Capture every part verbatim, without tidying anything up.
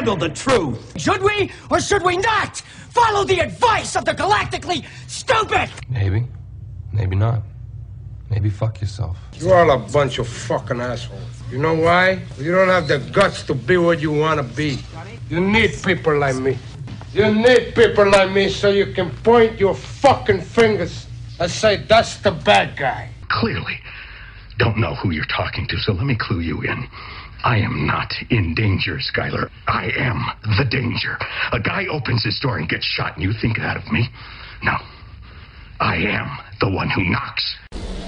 handle the truth. Should we or should we not follow the advice of the galactically stupid? Maybe. Maybe not. Maybe fuck yourself. You're all a bunch of fucking assholes. You know why? You don't have the guts to be what you want to be. You need people like me. You need people like me so you can point your fucking fingers and say, that's the bad guy. Clearly don't know who you're talking to, so let me clue you in. I am not in danger, Skyler. I am the danger. A guy opens his door and gets shot, and you think that of me? No. I am the one who knocks.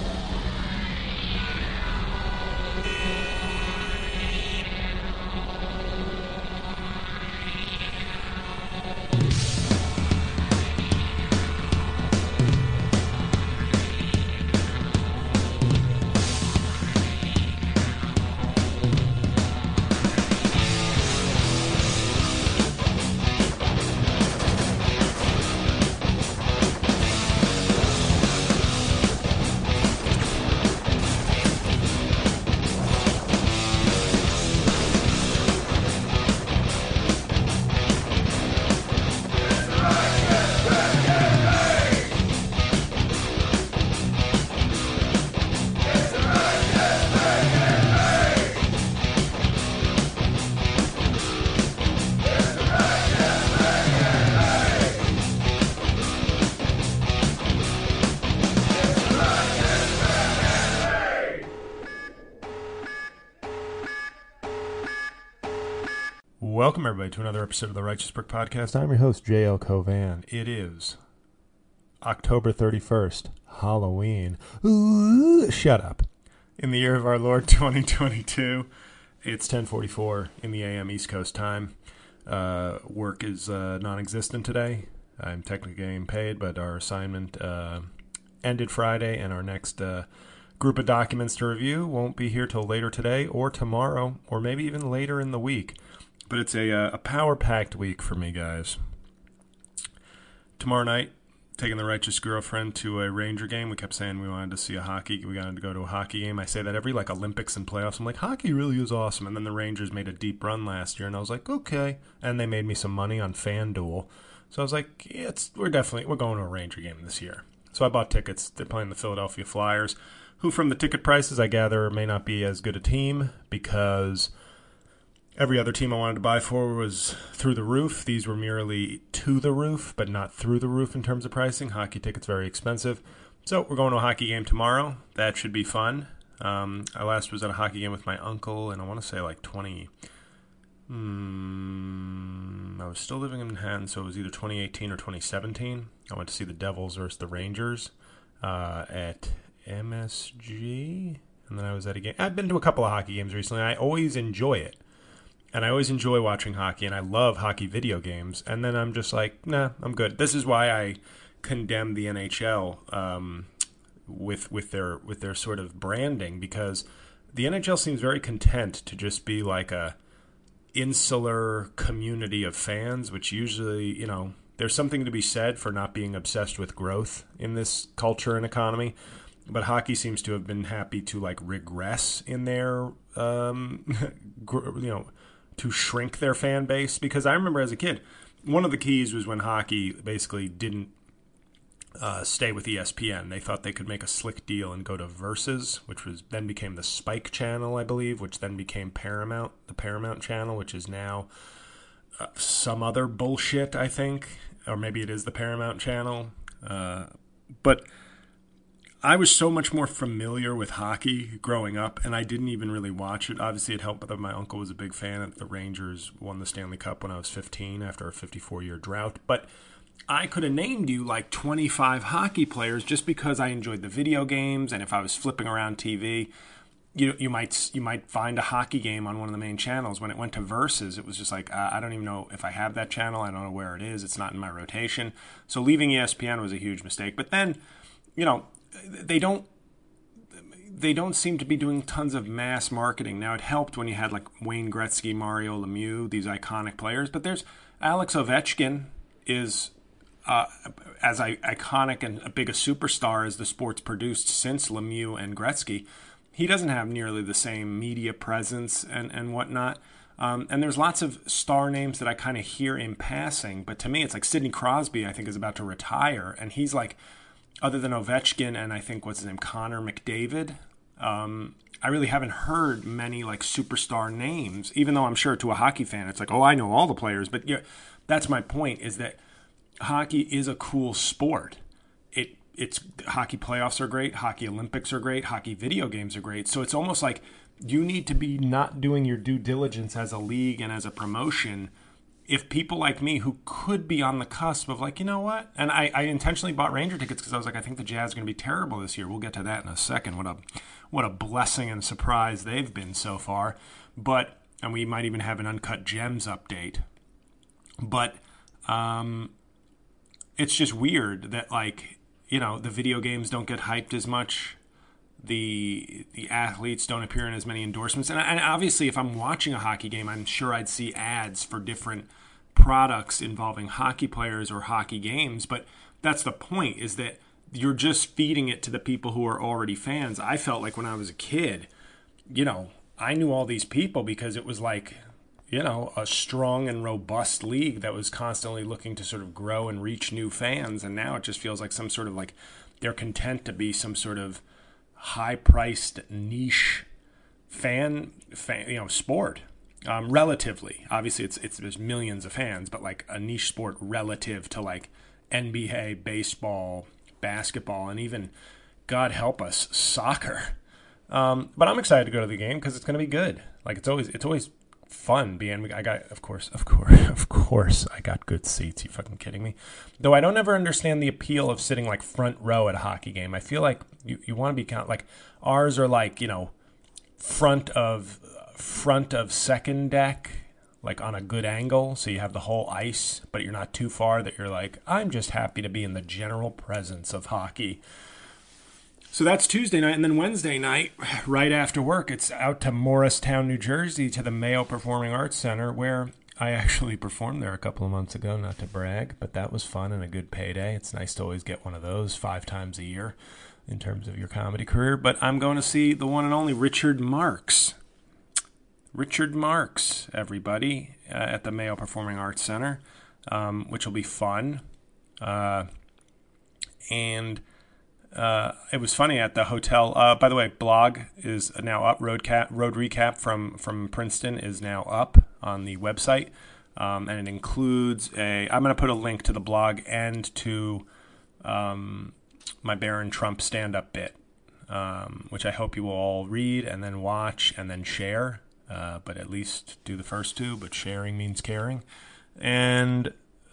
Welcome, everybody, to another episode of the Righteous Brick Podcast. I'm your host, J L Covan. It is October thirty-first, Halloween. Ooh, shut up. In the year of our Lord, twenty twenty-two, it's ten forty-four in the A M East Coast time. Uh, work is uh, non-existent today. I'm technically getting paid, but our assignment uh, ended Friday, and our next uh, group of documents to review won't be here till later today or tomorrow, or maybe even later in the week. But it's a, uh, a power-packed week for me, guys. Tomorrow night, taking the Righteous Girlfriend to a Ranger game. We kept saying we wanted to see a hockey. We wanted to go to a hockey game. I say that every like Olympics and playoffs. I'm like, hockey really is awesome. And then the Rangers made a deep run last year, and I was like, okay. And they made me some money on FanDuel. So I was like, yeah, it's, we're definitely we're going to a Ranger game this year. So I bought tickets. They're playing the Philadelphia Flyers, who from the ticket prices I gather may not be as good a team because every other team I wanted to buy for was through the roof. These were merely to the roof, but not through the roof in terms of pricing. Hockey tickets very expensive. So we're going to a hockey game tomorrow. That should be fun. Um, I last was at a hockey game with my uncle, and I want to say like twenty. Hmm, I was still living in Manhattan, so it was either twenty eighteen or twenty seventeen. I went to see the Devils versus the Rangers uh, at M S G, and then I was at a game. I've been to a couple of hockey games recently. I always enjoy it. And I always enjoy watching hockey, and I love hockey video games. And then I'm just like, nah, I'm good. This is why I condemn the N H L um, with with their with their sort of branding, because the N H L seems very content to just be like a insular community of fans, which usually, you know, there's something to be said for not being obsessed with growth in this culture and economy. But hockey seems to have been happy to like regress in their, um, you know, to shrink their fan base. Because I remember as a kid, one of the keys was when hockey basically didn't uh, stay with E S P N. They thought they could make a slick deal and go to Versus, which was then became the Spike channel, I believe, which then became Paramount, the Paramount channel, which is now uh, some other bullshit, I think. Or maybe it is the Paramount channel. Uh, but I was so much more familiar with hockey growing up, and I didn't even really watch it. Obviously, it helped that my uncle was a big fan, and the Rangers won the Stanley Cup when I was fifteen after a fifty-four-year drought. But I could have named you like twenty-five hockey players just because I enjoyed the video games, and if I was flipping around T V, you you might you might find a hockey game on one of the main channels. When it went to Versus, it was just like, uh, I don't even know if I have that channel. I don't know where it is. It's not in my rotation. So leaving E S P N was a huge mistake. But then, you know, they don't they don't seem to be doing tons of mass marketing. Now, it helped when you had like Wayne Gretzky, Mario Lemieux, these iconic players. But there's Alex Ovechkin is uh, as iconic and a big a superstar as the sport's produced since Lemieux and Gretzky. He doesn't have nearly the same media presence and, and whatnot. Um, and there's lots of star names that I kind of hear in passing, but to me, it's like Sidney Crosby, I think, is about to retire, and he's like, other than Ovechkin and I think what's his name, Connor McDavid, um, I really haven't heard many like superstar names, even though I'm sure to a hockey fan, it's like, oh, I know all the players. But yeah, that's my point, is that hockey is a cool sport. It it's hockey playoffs are great, hockey Olympics are great, hockey video games are great. So it's almost like you need to be not doing your due diligence as a league and as a promotion if people like me who could be on the cusp of like, you know what? And I, I intentionally bought Ranger tickets because I was like, I think the Jazz are going to be terrible this year. We'll get to that in a second. What a what a blessing and surprise they've been so far. But, and we might even have an Uncut Gems update. But um, it's just weird that, like, you know, the video games don't get hyped as much. The the athletes don't appear in as many endorsements. And, and obviously, if I'm watching a hockey game, I'm sure I'd see ads for different products involving hockey players or hockey games. But that's the point, is that you're just feeding it to the people who are already fans. I felt like when I was a kid, you know, I knew all these people because it was like, you know, a strong and robust league that was constantly looking to sort of grow and reach new fans. And now it just feels like some sort of like they're content to be some sort of high-priced niche fan, fan you know, sport. Um, relatively, obviously, it's it's there's millions of fans, but like a niche sport relative to like N B A, baseball, basketball, and even, God help us, soccer. Um, but I'm excited to go to the game because it's going to be good. Like it's always it's always fun being. I got of course of course of course I got good seats. You fucking kidding me? Though I don't ever understand the appeal of sitting like front row at a hockey game. I feel like you, you want to be count like ours are like, you know, front of front of second deck, like on a good angle, so you have the whole ice, but you're not too far that you're like, I'm just happy to be in the general presence of hockey. So that's Tuesday night, and then Wednesday night, right after work, it's out to Morristown, New Jersey, to the Mayo Performing Arts Center, where I actually performed there a couple of months ago, not to brag, but that was fun and a good payday. It's nice to always get one of those five times a year in terms of your comedy career. But I'm going to see the one and only Richard Marx. Richard Marx, everybody, uh, at the Mayo Performing Arts Center, um, which will be fun. Uh, and uh, it was funny at the hotel. Uh, by the way, blog is now up. Road, cap, road recap from, from Princeton is now up on the website. Um, and it includes a... I'm going to put a link to the blog and to um, my Barron Trump stand-up bit, um, which I hope you will all read and then watch and then share. Uh, but at least do the first two, but sharing means caring. And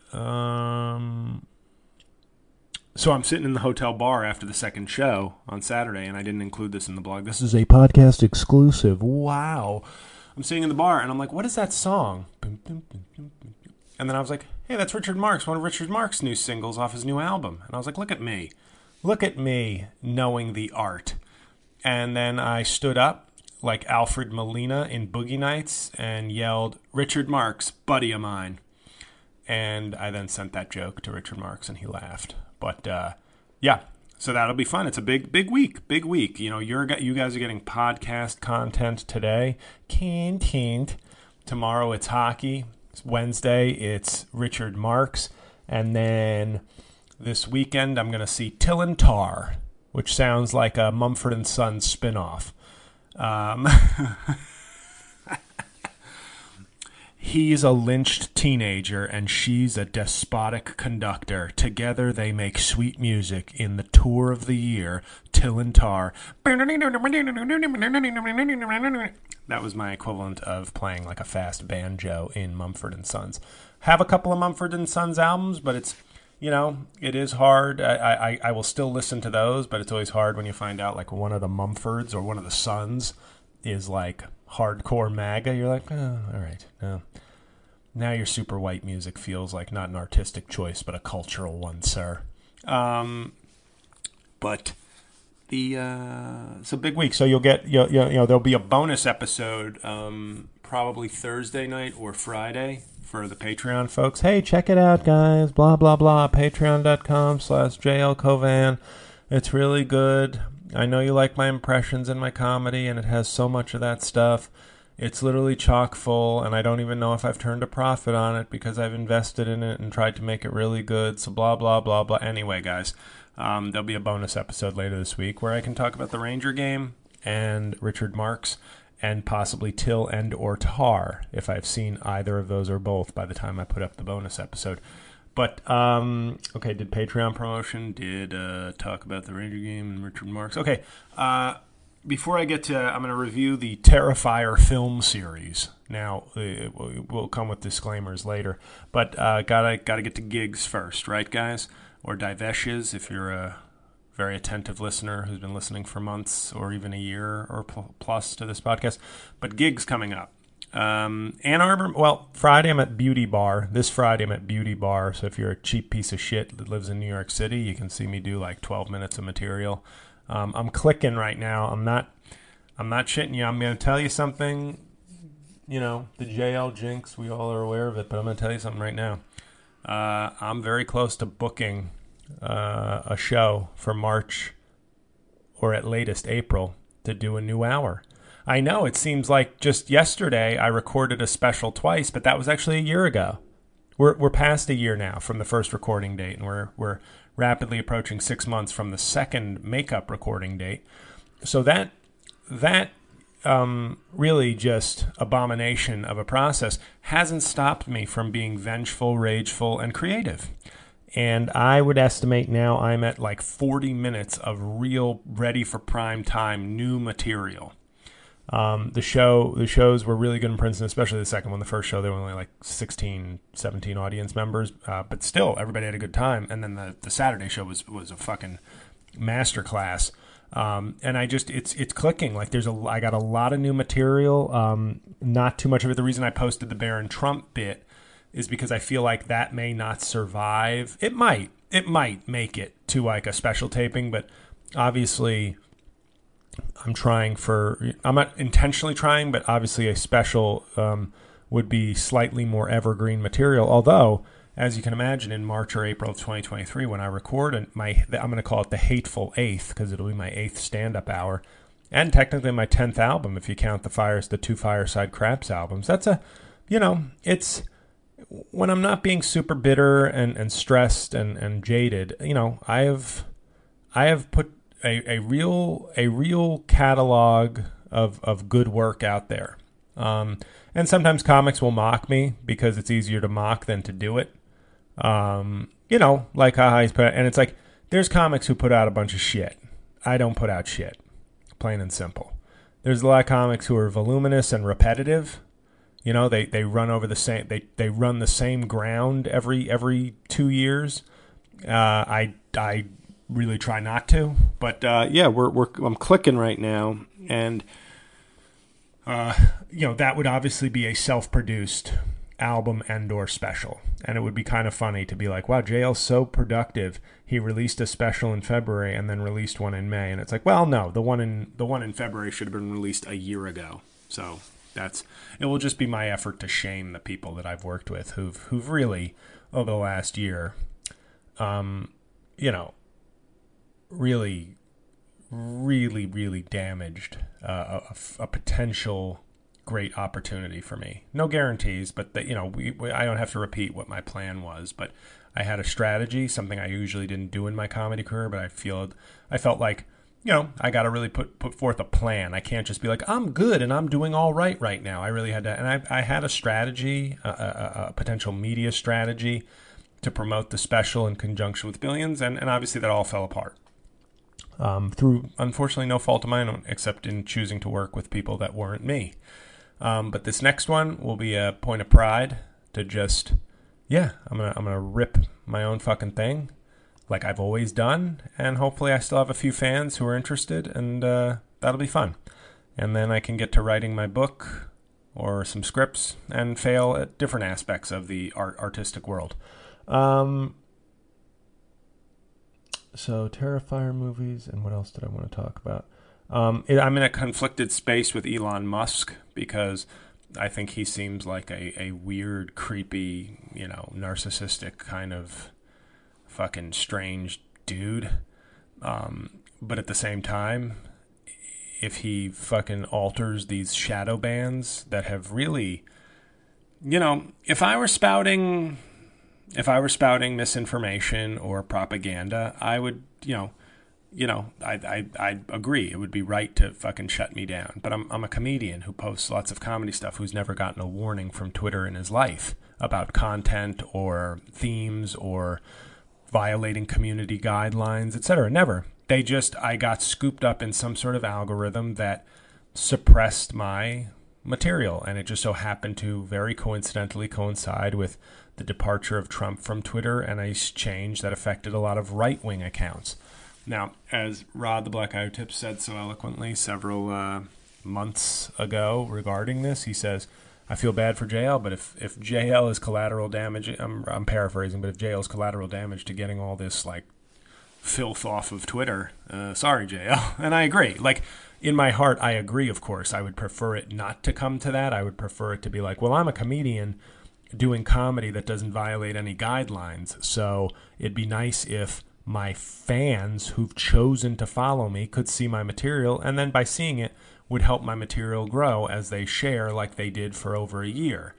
um, so I'm sitting in the hotel bar after the second show on Saturday, and I didn't include this in the blog. This is a podcast exclusive. Wow. I'm sitting in the bar, and I'm like, what is that song? And then I was like, hey, that's Richard Marx, one of Richard Marx's new singles off his new album. And I was like, look at me. Look at me knowing the art. And then I stood up like Alfred Molina in Boogie Nights and yelled, Richard Marx, buddy of mine. And I then sent that joke to Richard Marx and he laughed. But uh, yeah, so that'll be fun. It's a big, big week, big week. You know, you're you guys are getting podcast content today. Content. Tomorrow it's hockey. It's Wednesday it's Richard Marx. And then this weekend I'm going to see Till and Tar, which sounds like a Mumford and Sons spinoff. Um, he's a lynched teenager and she's a despotic conductor. Together they make sweet music in the tour of the year, Till and Tar. That was my equivalent of playing like a fast banjo in Mumford and Sons. Have a couple of Mumford and Sons albums, but it's, you know, it is hard. I, I I will still listen to those, but it's always hard when you find out like one of the Mumfords or one of the Sons is like hardcore MAGA. You're like, oh, all right, no. Now your super white music feels like not an artistic choice, but a cultural one, sir. Um, but the uh, it's a big week, so you'll get you you know there'll be a bonus episode um, probably Thursday night or Friday. For the Patreon folks, hey, check it out, guys, blah, blah, blah, patreon.com slash JLCovan. It's really good. I know you like my impressions and my comedy, and it has so much of that stuff. It's literally chock full, and I don't even know if I've turned a profit on it because I've invested in it and tried to make it really good. So blah, blah, blah, blah. Anyway, guys, um, there'll be a bonus episode later this week where I can talk about the Ranger game and Richard Marx and possibly Till and or Tar if I've seen either of those or both by the time I put up the bonus episode. But, um, okay, did Patreon promotion, did uh, talk about the Ranger game and Richard Marx. Okay, uh... Before I get to, I'm going to review the Terrifier film series. Now, it will come with disclaimers later, but uh, gotta gotta get to gigs first, right, guys? Or diveshes if you're a very attentive listener who's been listening for months or even a year or pl- plus to this podcast. But gigs coming up. Um, Ann Arbor, well, Friday I'm at Beauty Bar. This Friday I'm at Beauty Bar, so if you're a cheap piece of shit that lives in New York City, you can see me do like twelve minutes of material. Um, I'm clicking right now. I'm not I'm not shitting you. I'm going to tell you something, you know, the J L jinx, we all are aware of it, but I'm going to tell you something right now. Uh, I'm very close to booking uh, a show for March or at latest April to do a new hour. I know it seems like just yesterday I recorded a special twice, but that was actually a year ago. We're we're past a year now from the first recording date, and we're we're rapidly approaching six months from the second makeup recording date. So that that um, really just abomination of a process hasn't stopped me from being vengeful, rageful, and creative. And I would estimate now I'm at like forty minutes of real, ready for prime time, new material. Um, the show, the shows were really good in Princeton, especially the second one. The first show, there were only like sixteen, seventeen audience members, uh, but still, everybody had a good time. And then the, the Saturday show was, was a fucking masterclass. Um, and I just, it's, it's clicking. Like there's a, I got a lot of new material, um, not too much of it. The reason I posted the Barron Trump bit is because I feel like that may not survive. It might, it might make it to like a special taping, but obviously I'm trying for, I'm not intentionally trying, but obviously a special um, would be slightly more evergreen material. Although, as you can imagine, in March or April of twenty twenty-three, when I record my, I'm going to call it the Hateful Eighth because it'll be my eighth stand-up hour, and technically my tenth album if you count the fires, the two Fireside Craps albums. That's a, you know, it's when I'm not being super bitter and, and stressed and, and jaded. You know, I have, I have put A, a real a real catalog of, of good work out there. Um, and sometimes comics will mock me because it's easier to mock than to do it. Um, you know, like haha, he's put out, and it's like, there's comics who put out a bunch of shit. I don't put out shit. Plain and simple. There's a lot of comics who are voluminous and repetitive. You know, they, they run over the same they, they run the same ground every every two years. Uh, I I really try not to, but uh, yeah, we're we're I'm clicking right now, and uh, you know that would obviously be a self-produced album and or special, and it would be kind of funny to be like, wow, J L's so productive. He released a special in February and then released one in May, and it's like, well, no, the one in the one in February should have been released a year ago. So that's it. Will just be my effort to shame the people that I've worked with who've who've really over the last year, um, you know. really, really, really damaged uh, a, a potential great opportunity for me. No guarantees, but that, you know, we, we, I don't have to repeat what my plan was, but I had a strategy, something I usually didn't do in my comedy career, but I feel, I felt like, you know, I got to really put, put forth a plan. I can't just be like, I'm good and I'm doing all right right now. I really had to, and I, I had a strategy, a, a, a potential media strategy to promote the special in conjunction with Billions, and, and obviously that all fell apart. Um, through, unfortunately, no fault of mine, except in choosing to work with people that weren't me. Um, but this next one will be a point of pride to just, yeah, I'm gonna I'm gonna rip my own fucking thing, like I've always done, and hopefully I still have a few fans who are interested, and uh, that'll be fun. And then I can get to writing my book or some scripts and fail at different aspects of the art artistic world. Um, So, Terrifier movies, and what else did I want to talk about? Um, it, I'm in a conflicted space with Elon Musk because I think he seems like a, a weird, creepy, you know, narcissistic kind of fucking strange dude. Um, but at the same time, if he fucking alters these shadow bans that have really, you know, if I were spouting, if I were spouting misinformation or propaganda, I would, you know, you know, I I I agree. It would be right to fucking shut me down. But I'm I'm a comedian who posts lots of comedy stuff who's never gotten a warning from Twitter in his life about content or themes or violating community guidelines, et cetera. Never. They just, I got scooped up in some sort of algorithm that suppressed my material. And it just so happened to very coincidentally coincide with the departure of Trump from Twitter and a change that affected a lot of right-wing accounts. Now, as Rod the Black Guy Who Tips said so eloquently several uh, months ago regarding this, he says, I feel bad for J L, but if, if J L is collateral damage, I'm, I'm paraphrasing, but if J L is collateral damage to getting all this, like, filth off of Twitter, uh, sorry, J L. And I agree. Like, in my heart, I agree, of course. I would prefer it not to come to that. I would prefer it to be like, well, I'm a comedian doing comedy that doesn't violate any guidelines, so it'd be nice if my fans who've chosen to follow me could see my material, and then by seeing it would help my material grow as they share like they did for over a year.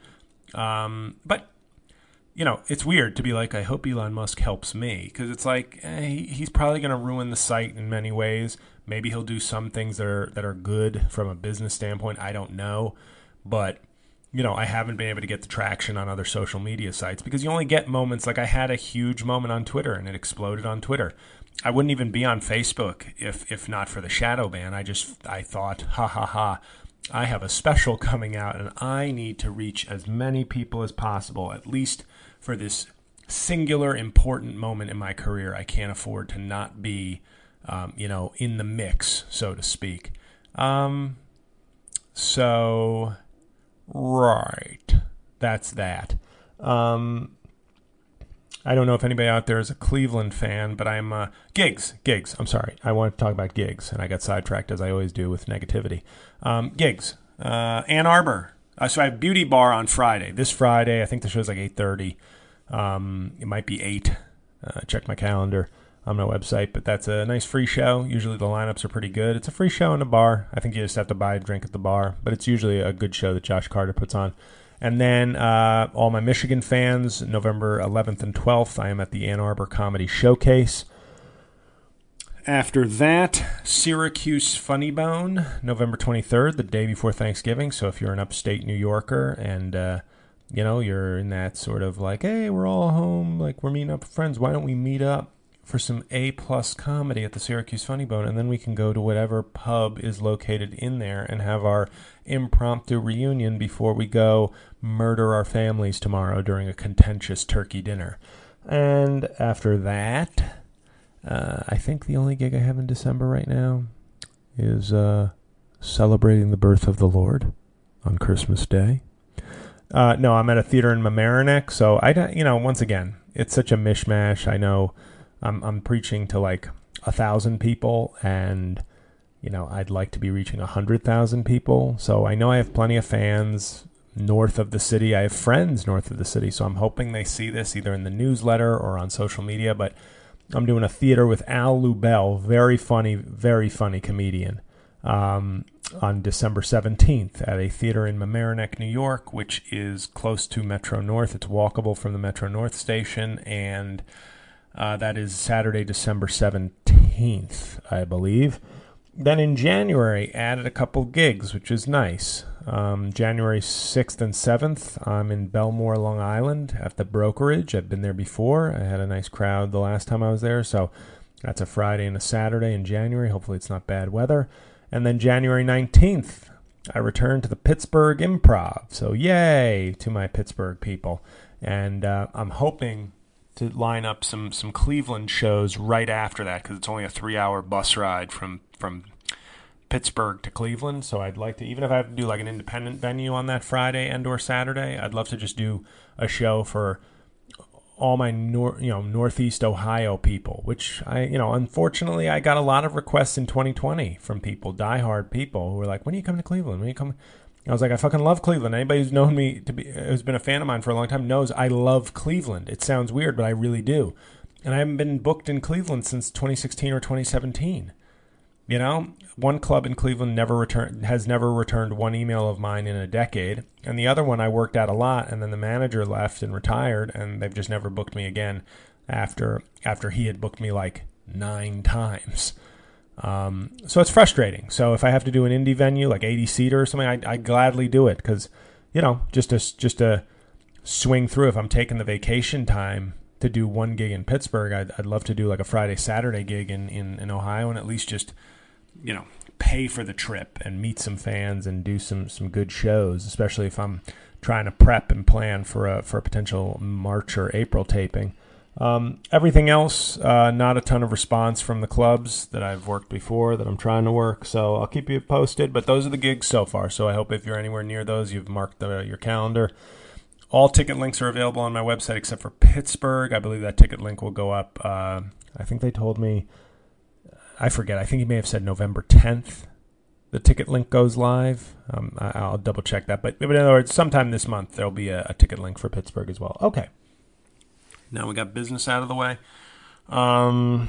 Um, but, you know, it's weird to be like, I hope Elon Musk helps me, because it's like, eh, he, he's probably going to ruin the site in many ways. Maybe he'll do some things that are, that are good from a business standpoint. I don't know. But, you know, I haven't been able to get the traction on other social media sites because you only get moments. Like I had a huge moment on Twitter and it exploded on Twitter. I wouldn't even be on Facebook if if not for the shadow ban. I just, I thought, ha ha ha, I have a special coming out and I need to reach as many people as possible, at least for this singular important moment in my career. I can't afford to not be, um, you know, in the mix, so to speak. Um, so... Right. That's that. Um, I don't know if anybody out there is a Cleveland fan, but I'm uh, gigs. Gigs. I'm sorry. I wanted to talk about gigs, and I got sidetracked as I always do with negativity. Um, gigs. Uh, Ann Arbor. Uh, so I have Beauty Bar on Friday. This Friday, I think the show's like eight thirty. Um, it might be eight. Uh, check my calendar on my website, but that's a nice free show. Usually the lineups are pretty good. It's a free show in a bar. I think you just have to buy a drink at the bar, but it's usually a good show that Josh Carter puts on. And then uh, all my Michigan fans, November eleventh and twelfth, I am at the Ann Arbor Comedy Showcase. After that, Syracuse Funny Bone, November twenty-third, the day before Thanksgiving. So if you're an upstate New Yorker and, uh, you know, you're in that sort of like, hey, we're all home, like we're meeting up with friends, why don't we meet up for some A-plus comedy at the Syracuse Funny Bone, and then we can go to whatever pub is located in there and have our impromptu reunion before we go murder our families tomorrow during a contentious turkey dinner. And after that, uh, I think the only gig I have in December right now is uh, celebrating the birth of the Lord on Christmas Day. Uh, no, I'm at a theater in Mamaroneck, so I don't, you know, once again, it's such a mishmash. I know I'm I'm preaching to like a thousand people, and you know I'd like to be reaching a hundred thousand people. So I know I have plenty of fans north of the city. I have friends north of the city, so I'm hoping they see this either in the newsletter or on social media. But I'm doing a theater with Al Lubell, very funny, very funny comedian, um, on December seventeenth at a theater in Mamaroneck, New York, which is close to Metro North. It's walkable from the Metro North station, and Uh, that is Saturday, December seventeenth, I believe. Then in January, added a couple gigs, which is nice. Um, January sixth and seventh, I'm in Belmore, Long Island at the Brokerage. I've been there before. I had a nice crowd the last time I was there. So that's a Friday and a Saturday in January. Hopefully it's not bad weather. And then January nineteenth, I return to the Pittsburgh Improv. So yay to my Pittsburgh people. And uh, I'm hoping to line up some, some Cleveland shows right after that, because it's only a three-hour bus ride from, from Pittsburgh to Cleveland. So I'd like to, even if I have to do like an independent venue on that Friday and or Saturday, I'd love to just do a show for all my nor, you know Northeast Ohio people, which I, you know, unfortunately I got a lot of requests in twenty twenty from people, diehard people, who were like, when are you coming to Cleveland? When are you coming? I was like, I fucking love Cleveland. Anybody who's known me, to be, who's been a fan of mine for a long time, knows I love Cleveland. It sounds weird, but I really do. And I haven't been booked in Cleveland since twenty sixteen or twenty seventeen. You know, one club in Cleveland never returned has never returned one email of mine in a decade, and the other one I worked at a lot, and then the manager left and retired, and they've just never booked me again after after he had booked me like nine times. Um, so it's frustrating. So if I have to do an indie venue like eighty seater or something, I I gladly do it because, you know, just to just to swing through. If I'm taking the vacation time to do one gig in Pittsburgh, I'd I'd love to do like a Friday Saturday gig in in, in Ohio and at least just, you know, pay for the trip and meet some fans and do some, some good shows, especially if I'm trying to prep and plan for a for a potential March or April taping. Um, everything else, uh, not a ton of response from the clubs that I've worked before that I'm trying to work, so I'll keep you posted. But those are the gigs so far, so I hope if you're anywhere near those, you've marked the, your calendar. All ticket links are available on my website except for Pittsburgh. I believe that ticket link will go up. Uh, I think they told me... I forget. I think he may have said November tenth. The ticket link goes live. Um, I, I'll double check that. But, but in other words, sometime this month there'll be a, a ticket link for Pittsburgh as well. Okay. Now we got business out of the way. Um,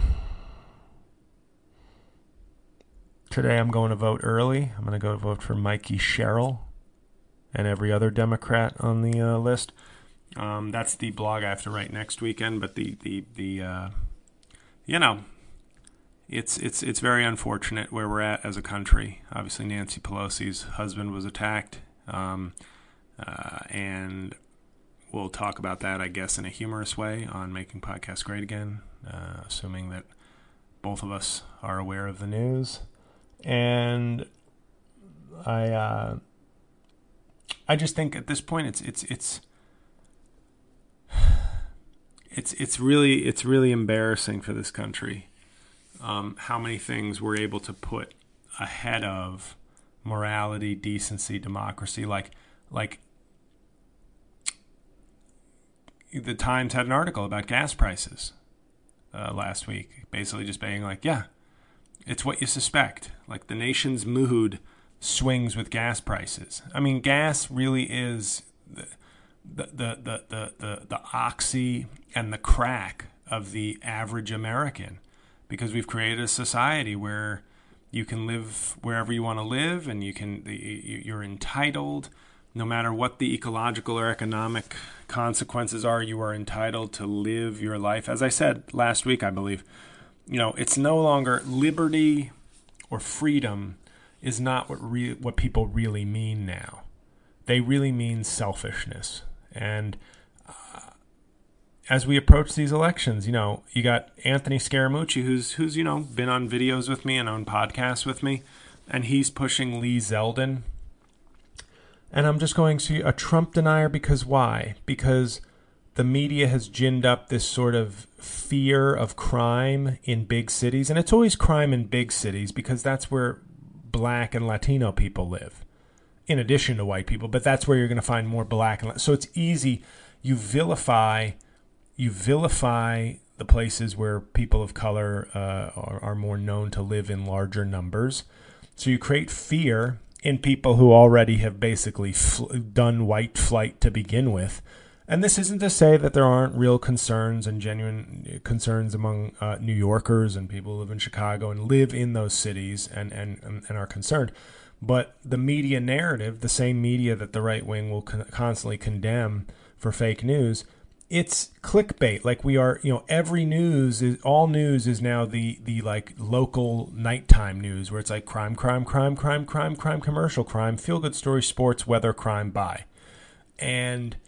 today I'm going to vote early. I'm going to go vote for Mikey Sherrill and every other Democrat on the uh, list. Um, that's the blog I have to write next weekend. But the the the uh, you know. It's it's it's very unfortunate where we're at as a country. Obviously, Nancy Pelosi's husband was attacked, um, uh, and we'll talk about that, I guess, in a humorous way on Making Podcasts Great Again, uh, assuming that both of us are aware of the news. And I uh, I just think at this point it's it's it's it's it's really it's really embarrassing for this country. Um, how many things we're able to put ahead of morality, decency, democracy. Like, like the Times had an article about gas prices uh, last week, basically just being like, yeah, it's what you suspect. Like the nation's mood swings with gas prices. I mean, gas really is the the the the the, the, the oxy and the crack of the average American. Because we've created a society where you can live wherever you want to live, and you can you're entitled, no matter what the ecological or economic consequences are, you are entitled to live your life. As I said last week, I believe, you know, it's no longer liberty or freedom is not what re- what people really mean now. They really mean selfishness. And as we approach these elections, you know, you got Anthony Scaramucci, who's, who's you know, been on videos with me and on podcasts with me, and he's pushing Lee Zeldin. And I'm just going to a Trump denier because why? Because the media has ginned up this sort of fear of crime in big cities. And it's always crime in big cities because that's where black and Latino people live, in addition to white people. But that's where you're going to find more black and Latino. So it's easy. You vilify... You vilify the places where people of color uh, are, are more known to live in larger numbers. So you create fear in people who already have basically fl- done white flight to begin with. And this isn't to say that there aren't real concerns and genuine concerns among uh, New Yorkers and people who live in Chicago and live in those cities and, and, and are concerned. But the media narrative, the same media that the right wing will con- constantly condemn for fake news, it's clickbait. Like we are, you know, every news is all news is now the the like local nighttime news where it's like crime, crime, crime, crime, crime, crime, commercial, crime, feel good story, sports, weather, crime, buy. And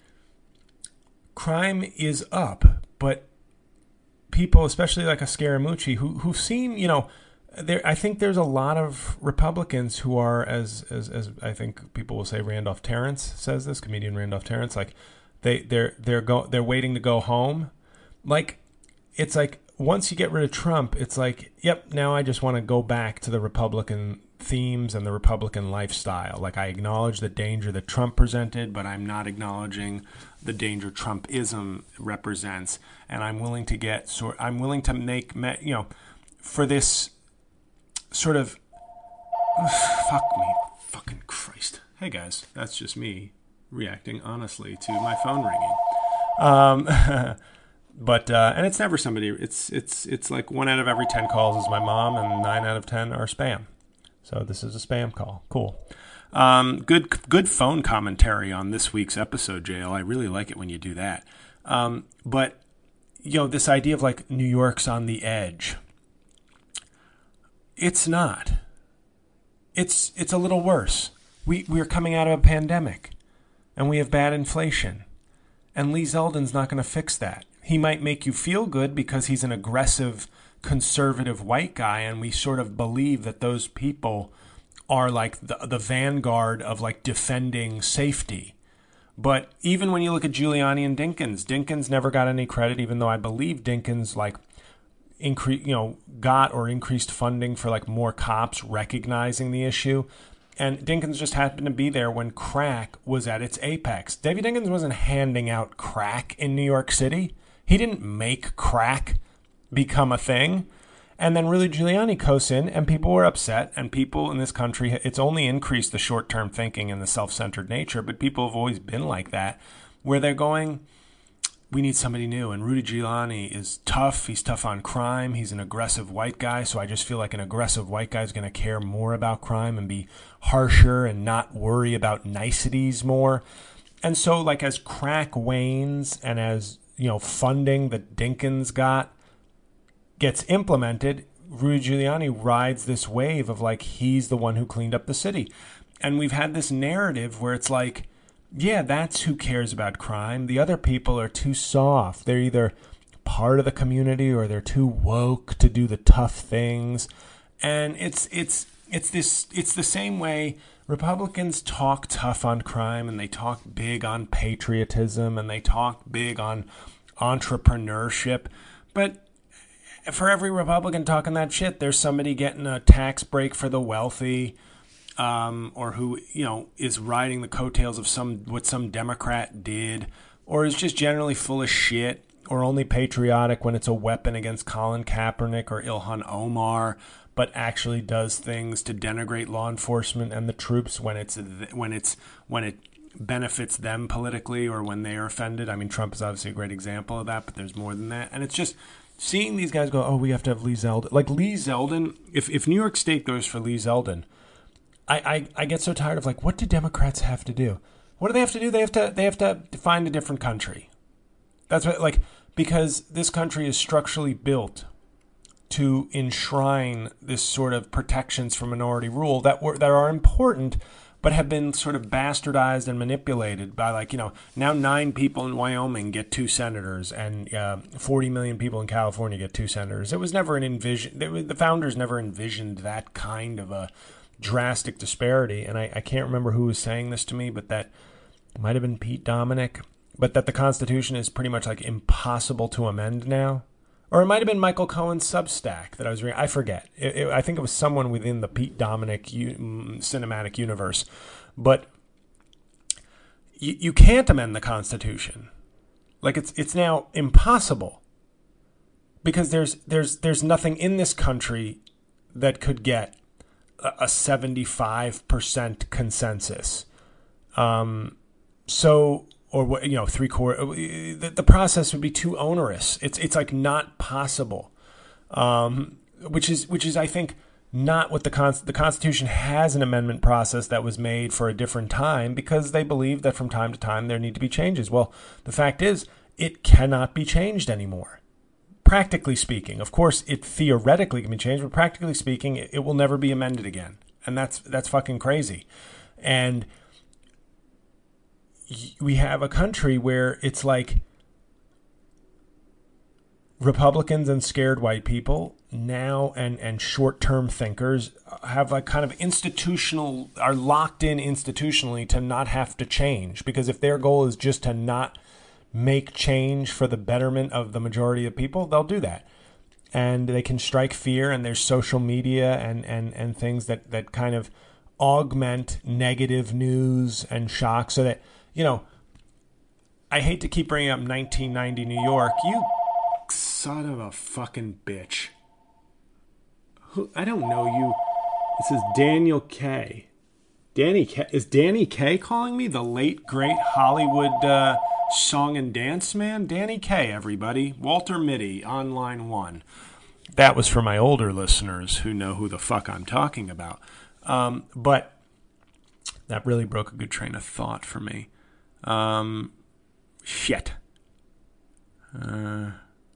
crime is up, but people, especially like a Scaramucci, who who seem, you know, there. I think there's a lot of Republicans who are, as as as I think people will say, Randolph Terrence says this, comedian Randolph Terrence, like. They they're they're go they're waiting to go home. Like it's like once you get rid of Trump, it's like, yep, now I just want to go back to the Republican themes and the Republican lifestyle. Like I acknowledge the danger that Trump presented, but I'm not acknowledging the danger Trumpism represents. And I'm willing to get sort I'm willing to make you know for this sort of fuck me, fucking Christ. Hey guys, that's just me reacting honestly to my phone ringing. Um, But uh, and it's never somebody. It's it's it's like one out of every ten calls is my mom, and nine out of ten are spam. So this is a spam call. Cool. Um, good good phone commentary on this week's episode, J L. I really like it when you do that. Um, but you know, this idea of like New York's on the edge. It's not. It's it's a little worse. We we're coming out of a pandemic, and we have bad inflation, and Lee Zeldin's not going to fix that. He might make you feel good because he's an aggressive, conservative white guy, and we sort of believe that those people are like the, the vanguard of like defending safety. But even when you look at Giuliani and Dinkins, Dinkins never got any credit, even though I believe Dinkins like incre- you know, got or increased funding for like more cops recognizing the issue. And Dinkins just happened to be there when crack was at its apex. David Dinkins wasn't handing out crack in New York City. He didn't make crack become a thing. And then Rudy Giuliani coast in, and people were upset, and people in this country, it's only increased the short-term thinking and the self-centered nature, but people have always been like that, where they're going, we need somebody new. And Rudy Giuliani is tough. He's tough on crime. He's an aggressive white guy, so I just feel like an aggressive white guy is going to care more about crime and be harsher and not worry about niceties more. And so, like, as crack wanes and as, you know, funding that Dinkins got gets implemented, Rudy Giuliani rides this wave of like he's the one who cleaned up the city. And we've had this narrative where it's like, yeah, that's who cares about crime. The other people are too soft. They're either part of the community or they're too woke to do the tough things. And it's it's it's this it's the same way Republicans talk tough on crime, and they talk big on patriotism, and they talk big on entrepreneurship. But for every Republican talking that shit, there's somebody getting a tax break for the wealthy, um, or who, you know, is riding the coattails of some what some Democrat did, or is just generally full of shit, or only patriotic when it's a weapon against Colin Kaepernick or Ilhan Omar, but actually does things to denigrate law enforcement and the troops when it's when it's when it benefits them politically or when they are offended. I mean, Trump is obviously a great example of that, but there's more than that. And it's just seeing these guys go, oh, we have to have Lee Zeldin. Like Lee Zeldin, if, if New York State goes for Lee Zeldin, I, I, I get so tired of like, what do Democrats have to do? What do they have to do? They have to they have to find a different country. That's what, like, because this country is structurally built to enshrine this sort of protections for minority rule that were that are important, but have been sort of bastardized and manipulated by, like, you know, now nine people in Wyoming get two senators, and uh, forty million people in California get two senators. It was never an envision. The founders never envisioned that kind of a drastic disparity. And I, I can't remember who was saying this to me, but that might have been Pete Dominick. But that the Constitution is pretty much like impossible to amend now. Or it might have been Michael Cohen's Substack that I was reading. I forget. It, it, I think it was someone within the Pete Dominick u- cinematic universe. But you, you can't amend the Constitution. Like, it's it's now impossible. Because there's there's there's nothing in this country that could get a, a seventy-five percent consensus. Um, so... Or, you know, three quarter. The, the process would be too onerous. It's it's like not possible, um, which is which is I think not what the con- the Constitution has an amendment process that was made for a different time because they believe that from time to time there need to be changes. Well, the fact is it cannot be changed anymore. Practically speaking, of course, it theoretically can be changed, but practically speaking, it, it will never be amended again, and that's that's fucking crazy, and. We have a country where it's like Republicans and scared white people now and, and short-term thinkers have a kind of institutional, are locked in institutionally to not have to change. Because if their goal is just to not make change for the betterment of the majority of people, they'll do that. And they can strike fear, and there's social media and, and, and things that, that kind of augment negative news and shock so that, you know, I hate to keep bringing up nineteen ninety New York. You son of a fucking bitch. Who? I don't know you. This is Daniel K. Danny K. Is Danny K calling me? The late, great Hollywood uh, Song and Dance Man, Danny Kaye, everybody. Walter Mitty on line one. That was for my older listeners who know who the fuck I'm talking about. Um, but that really broke a good train of thought for me. Um, shit. Uh,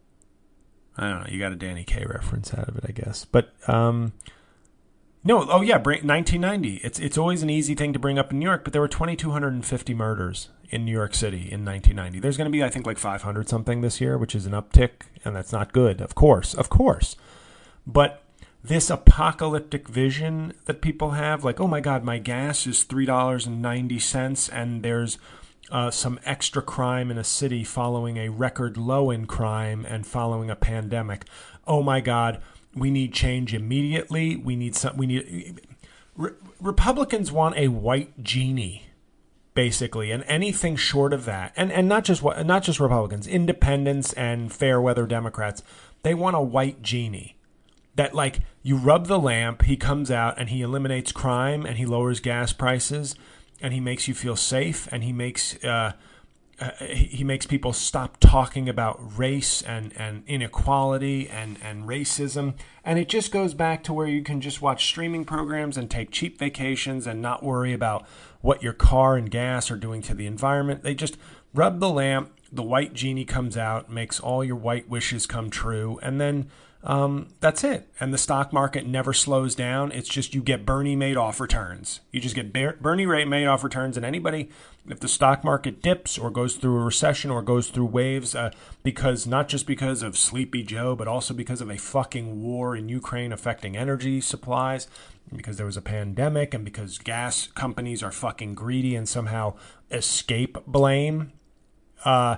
I don't know. You got a Danny Kaye reference out of it, I guess. But um, no, oh yeah, nineteen ninety. It's it's always an easy thing to bring up in New York, but there were two thousand two hundred fifty murders in New York City in nineteen ninety. There's going to be, I think, like five hundred something this year, which is an uptick, and that's not good. Of course, of course. But this apocalyptic vision that people have, like, oh my God, my gas is three dollars and ninety cents, and there's uh, some extra crime in a city following a record low in crime and following a pandemic. Oh my God, we need change immediately. We need some. We need. Re- Republicans want a white genie, basically, and anything short of that, and and not just not just Republicans, independents and fair weather Democrats, they want a white genie. That, like, you rub the lamp, he comes out and he eliminates crime and he lowers gas prices and he makes you feel safe and he makes uh, uh, he makes people stop talking about race and, and inequality and, and racism. And it just goes back to where you can just watch streaming programs and take cheap vacations and not worry about what your car and gas are doing to the environment. They just rub the lamp, the white genie comes out, makes all your white wishes come true, and then Um, that's it. And the stock market never slows down. It's just you get Bernie Madoff returns. You just get Ber- Bernie Madoff returns. And anybody, if the stock market dips or goes through a recession or goes through waves, uh, because not just because of Sleepy Joe, but also because of a fucking war in Ukraine affecting energy supplies, because there was a pandemic, and because gas companies are fucking greedy and somehow escape blame, uh,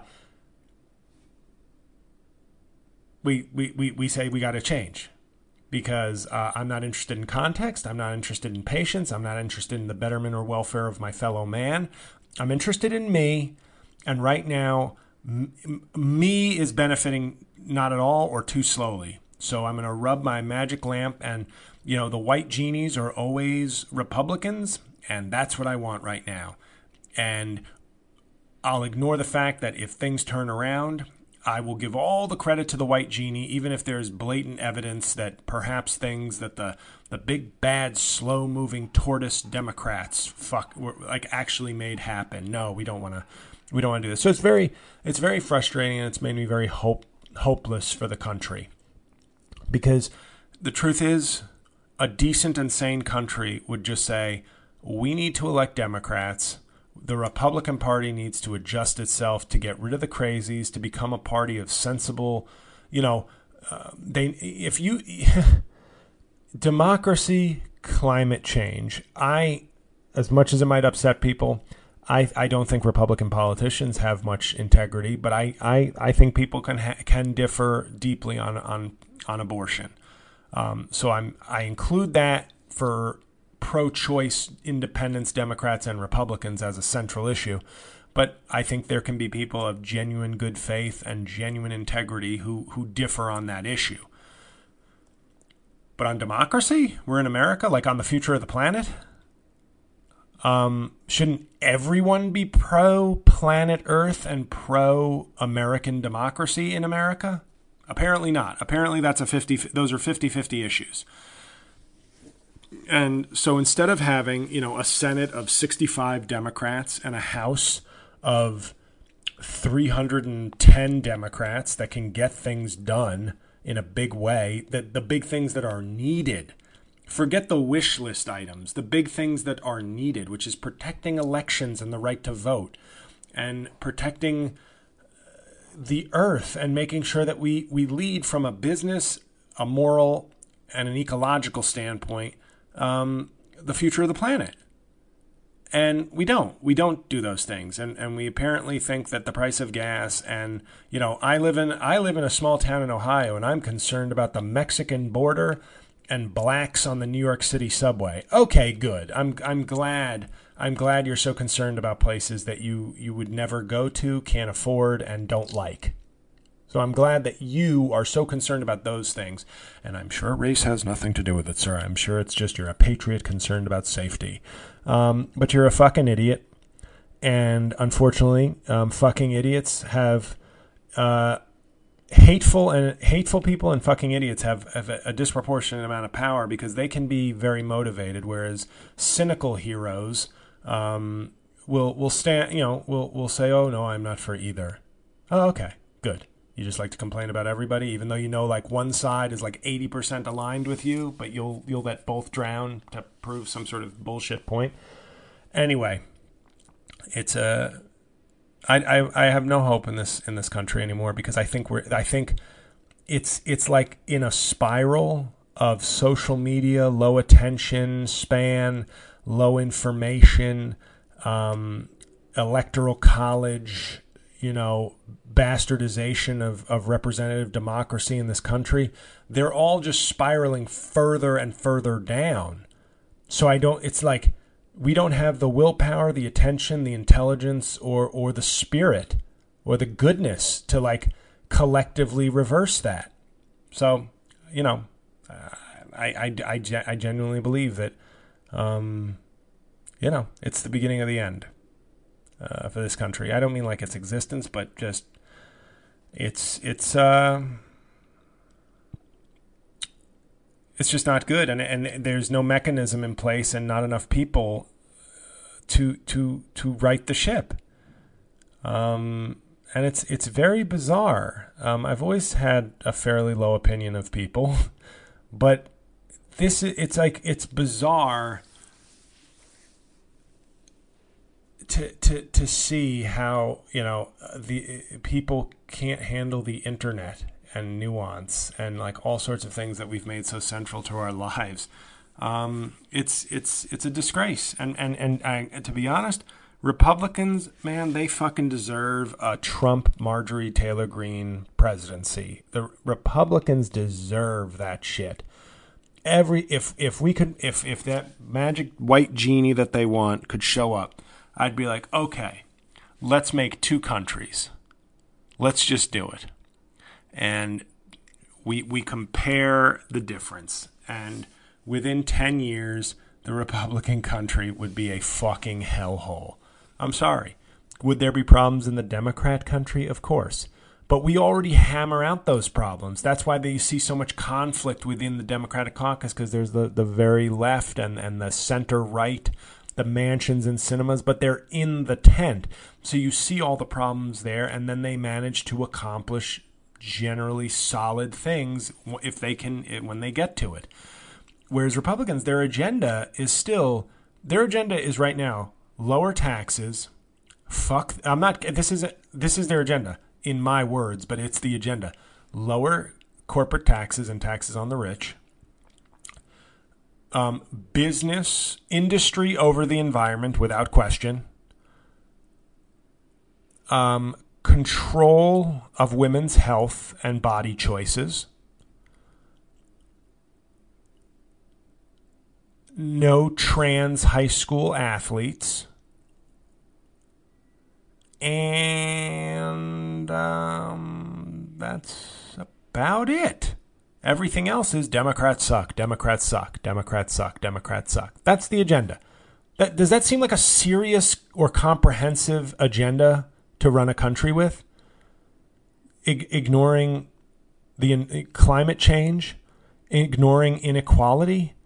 We, we, we, we say we got to change because uh, I'm not interested in context. I'm not interested in patience. I'm not interested in the betterment or welfare of my fellow man. I'm interested in me. And right now, m- me is benefiting not at all or too slowly. So I'm going to rub my magic lamp, and, you know, the white genies are always Republicans. And that's what I want right now. And I'll ignore the fact that if things turn around, I will give all the credit to the white genie, even if there's blatant evidence that perhaps things that the the big, bad, slow-moving tortoise Democrats fuck were, like actually made happen. No, we don't want to. We don't want to do this. So it's very, it's very frustrating, and it's made me very hope hopeless for the country. Because the truth is, a decent and sane country would just say, we need to elect Democrats. The Republican Party needs to adjust itself to get rid of the crazies, to become a party of sensible, you know, uh, they, if you, democracy, climate change. I, as much as it might upset people, I, I don't think Republican politicians have much integrity, but I, I, I think people can ha- can differ deeply on, on, on abortion. Um, so I'm, I include that for pro-choice independents, Democrats, and Republicans as a central issue. But I think there can be people of genuine good faith and genuine integrity who, who differ on that issue. But on democracy, we're in America, like on the future of the planet. Um, shouldn't everyone be pro-planet Earth and pro-American democracy in America? Apparently not. Apparently that's a fifty. Those are fifty-fifty issues. And so instead of having, you know, a Senate of sixty-five Democrats and a House of three hundred ten Democrats that can get things done in a big way, that the big things that are needed, forget the wish list items, the big things that are needed, which is protecting elections and the right to vote, and protecting the earth and making sure that we, we lead from a business, a moral, and an ecological standpoint, Um, the future of the planet. And we don't. We don't do those things. And and we apparently think that the price of gas and, you know, I live in I live in a small town in Ohio, and I'm concerned about the Mexican border and blacks on the New York City subway. Okay, good. I'm I'm glad I'm glad you're so concerned about places that you, you would never go to, can't afford, and don't like. So I'm glad that you are so concerned about those things. And I'm sure race has nothing to do with it, sir. I'm sure it's just you're a patriot concerned about safety. Um, but you're a fucking idiot. and unfortunately, um, fucking idiots have uh, hateful and hateful people and fucking idiots have, have a, a disproportionate amount of power because they can be very motivated, whereas cynical heroes um, will will stand. You know, will will say, "Oh no, I'm not for either." Oh, okay, good. You just like to complain about everybody, even though you know like one side is like eighty percent aligned with you, but you'll you'll let both drown to prove some sort of bullshit point. Anyway, it's a I, I I have no hope in this in this country anymore because I think we're I think it's it's like in a spiral of social media, low attention span, low information, um, electoral college, you know, bastardization of, of representative democracy in this country. They're all just spiraling further and further down. So I don't, it's like we don't have the willpower, the attention, the intelligence, or, or the spirit or the goodness to like collectively reverse that. So, you know, I, I, I, I genuinely believe that, um, you know, it's the beginning of the end. Uh, for this country. I don't mean like its existence, but just it's it's uh, it's just not good, and and there's no mechanism in place, and not enough people to to to right the ship. Um, and it's it's very bizarre. Um, I've always had a fairly low opinion of people, but this it's like it's bizarre. To, to to see how, you know, the people can't handle the internet and nuance and like all sorts of things that we've made so central to our lives. Um, it's it's it's a disgrace. And and and, and to be honest, Republicans, man, they fucking deserve a Trump, Marjorie Taylor Greene presidency. The Republicans deserve that shit. Every if if we could if if that magic white genie that they want could show up, I'd be like, okay, let's make two countries. Let's just do it. And we we compare the difference. And within ten years, the Republican country would be a fucking hellhole. I'm sorry. Would there be problems in the Democrat country? Of course. But we already hammer out those problems. That's why you see so much conflict within the Democratic caucus, because there's the, the very left and, and the center right, the mansions and cinemas, but they're in the tent. So you see all the problems there, and then they manage to accomplish generally solid things if they can, when they get to it. Whereas Republicans, their agenda is still, their agenda is right now, lower taxes, fuck, I'm not, this is, this is their agenda, in my words, but it's the agenda. Lower corporate taxes and taxes on the rich. Um, business, industry over the environment without question. Um, control of women's health and body choices. No trans high school athletes. And um, that's about it. Everything else is Democrats suck, Democrats suck, Democrats suck, Democrats suck. That's the agenda. That, does that seem like a serious or comprehensive agenda to run a country with? I- ignoring the in- climate change, ignoring inequality.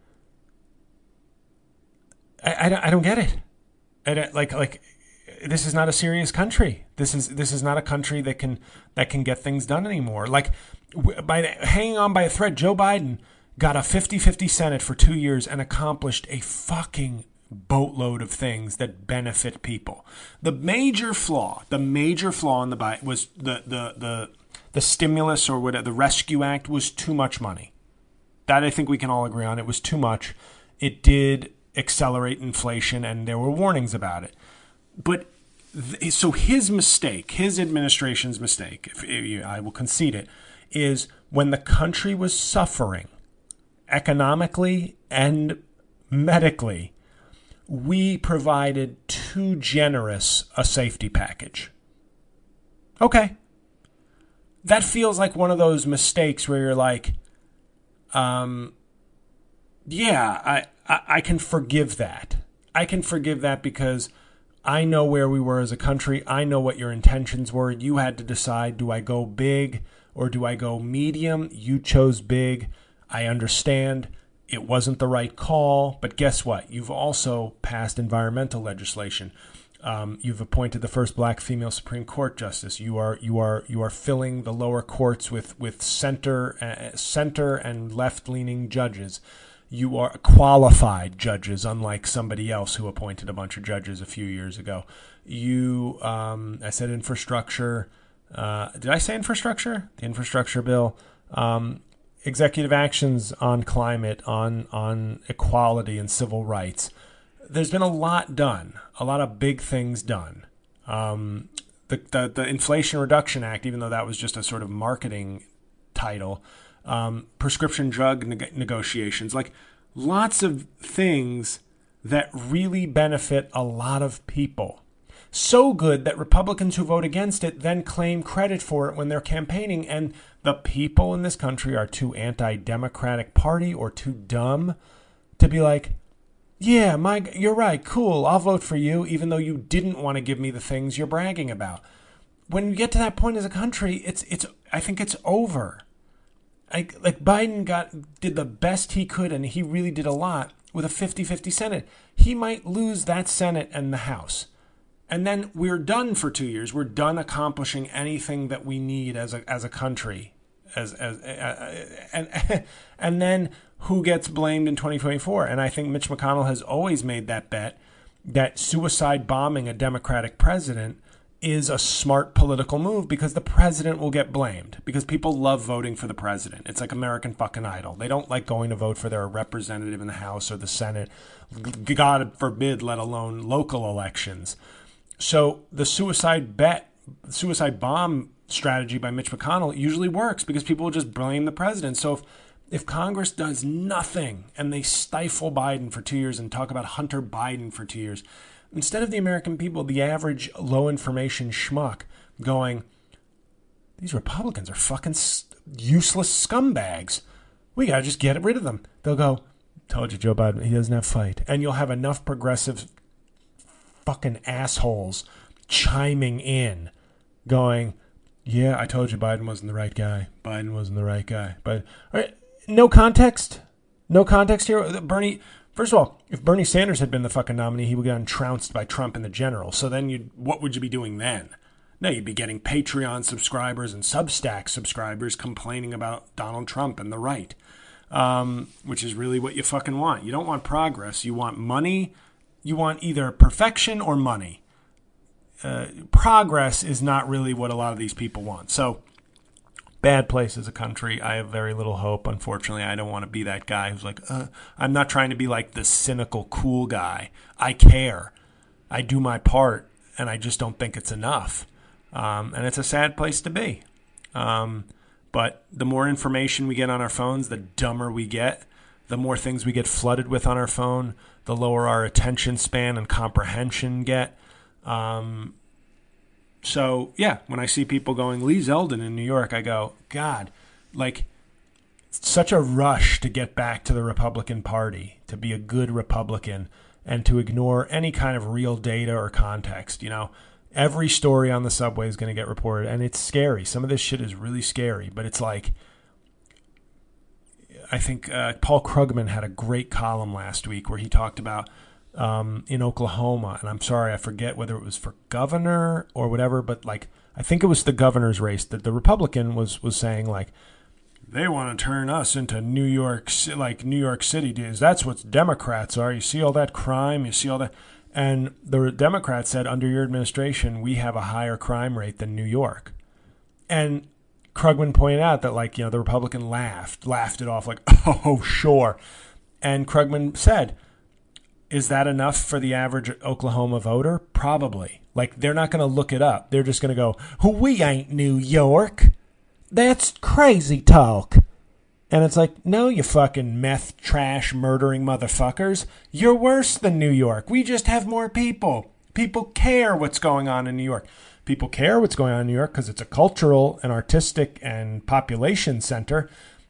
I, I, I don't get it. I don't, like like this is not a serious country. This is this is not a country that can that can get things done anymore. Like. By the, hanging on by a thread, Joe Biden got a fifty-fifty Senate for two years and accomplished a fucking boatload of things that benefit people. The major flaw, the major flaw in the Biden was the the the the stimulus or whatever, the Rescue Act was too much money. That I think we can all agree on. It was too much. It did accelerate inflation, and there were warnings about it. But th- so his mistake, his administration's mistake, if, if I will concede it, is when the country was suffering economically and medically, we provided too generous a safety package. Okay. That feels like one of those mistakes where you're like, um, yeah, I, I, I can forgive that. I can forgive that because I know where we were as a country. I know what your intentions were. You had to decide, do I go big or do I go medium? You chose big. I understand it wasn't the right call, but guess what? You've also passed environmental legislation. Um, you've appointed the first black female Supreme Court justice. You are you are you are filling the lower courts with with center uh, center and left-leaning judges. You are qualified judges, unlike somebody else who appointed a bunch of judges a few years ago. You, um, I said infrastructure. Uh, did I say infrastructure? The infrastructure bill. Um, executive actions on climate, on on equality and civil rights. There's been a lot done, a lot of big things done. Um, the, the the Inflation Reduction Act, even though that was just a sort of marketing title, um, prescription drug neg- negotiations, like lots of things that really benefit a lot of people. So good that Republicans who vote against it then claim credit for it when they're campaigning, and the people in this country are too anti-democratic party or too dumb to be like, yeah, my, you're right, cool, I'll vote for you, even though you didn't want to give me the things you're bragging about. When you get to that point as a country, it's it's. I think it's over. I, like Biden got did the best he could, and he really did a lot with a fifty-fifty Senate. He might lose that Senate and the House. And then we're done for two years. We're done accomplishing anything that we need as a as a country. As as uh, and and then who gets blamed in twenty twenty-four? And I think Mitch McConnell has always made that bet that suicide bombing a Democratic president is a smart political move because the president will get blamed because people love voting for the president. It's like American fucking Idol. They don't like going to vote for their representative in the House or the Senate. God forbid, let alone local elections. So the suicide bet, suicide bomb strategy by Mitch McConnell usually works because people will just blame the president. So if, if Congress does nothing and they stifle Biden for two years and talk about Hunter Biden for two years, instead of the American people, the average low information schmuck going, these Republicans are fucking useless scumbags. We got to just get rid of them. They'll go, told you Joe Biden, he doesn't have fight. And you'll have enough progressive fucking assholes chiming in going, yeah, I told you Biden wasn't the right guy. Biden wasn't the right guy. But all right, no context. No context here. Bernie, first of all, if Bernie Sanders had been the fucking nominee, he would get trounced by Trump in the general. So then you'd, what would you be doing then? No, you'd be getting Patreon subscribers and Substack subscribers complaining about Donald Trump and the right, um, which is really what you fucking want. You don't want progress. You want money. You want either perfection or money. Uh, progress is not really what a lot of these people want. So, bad place as a country. I have very little hope. Unfortunately, I don't want to be that guy who's like, uh, I'm not trying to be like the cynical, cool guy. I care. I do my part, and I just don't think it's enough. Um, and it's a sad place to be. Um, but the more information we get on our phones, the dumber we get. The more things we get flooded with on our phone, the lower our attention span and comprehension get. Um, so, yeah, when I see people going, Lee Zeldin in New York, I go, God, like, such a rush to get back to the Republican Party, to be a good Republican, and to ignore any kind of real data or context. You know, every story on the subway is going to get reported, and it's scary. Some of this shit is really scary, but it's like, I think uh, Paul Krugman had a great column last week where he talked about um, in Oklahoma, and I'm sorry, I forget whether it was for governor or whatever, but like I think it was the governor's race that the Republican was was saying like they want to turn us into New York, like New York City dudes. That's what Democrats are. You see all that crime, you see all that, and the Democrats said under your administration we have a higher crime rate than New York, and Krugman pointed out that, like, you know, the Republican laughed, laughed it off like, oh, sure. And Krugman said, is that enough for the average Oklahoma voter? Probably. Like, they're not going to look it up. They're just going to go, we ain't New York. That's crazy talk. And it's like, no, you fucking meth trash murdering motherfuckers. You're worse than New York. We just have more people. People care what's going on in New York. People care what's going on in New York because it's a cultural and artistic and population center.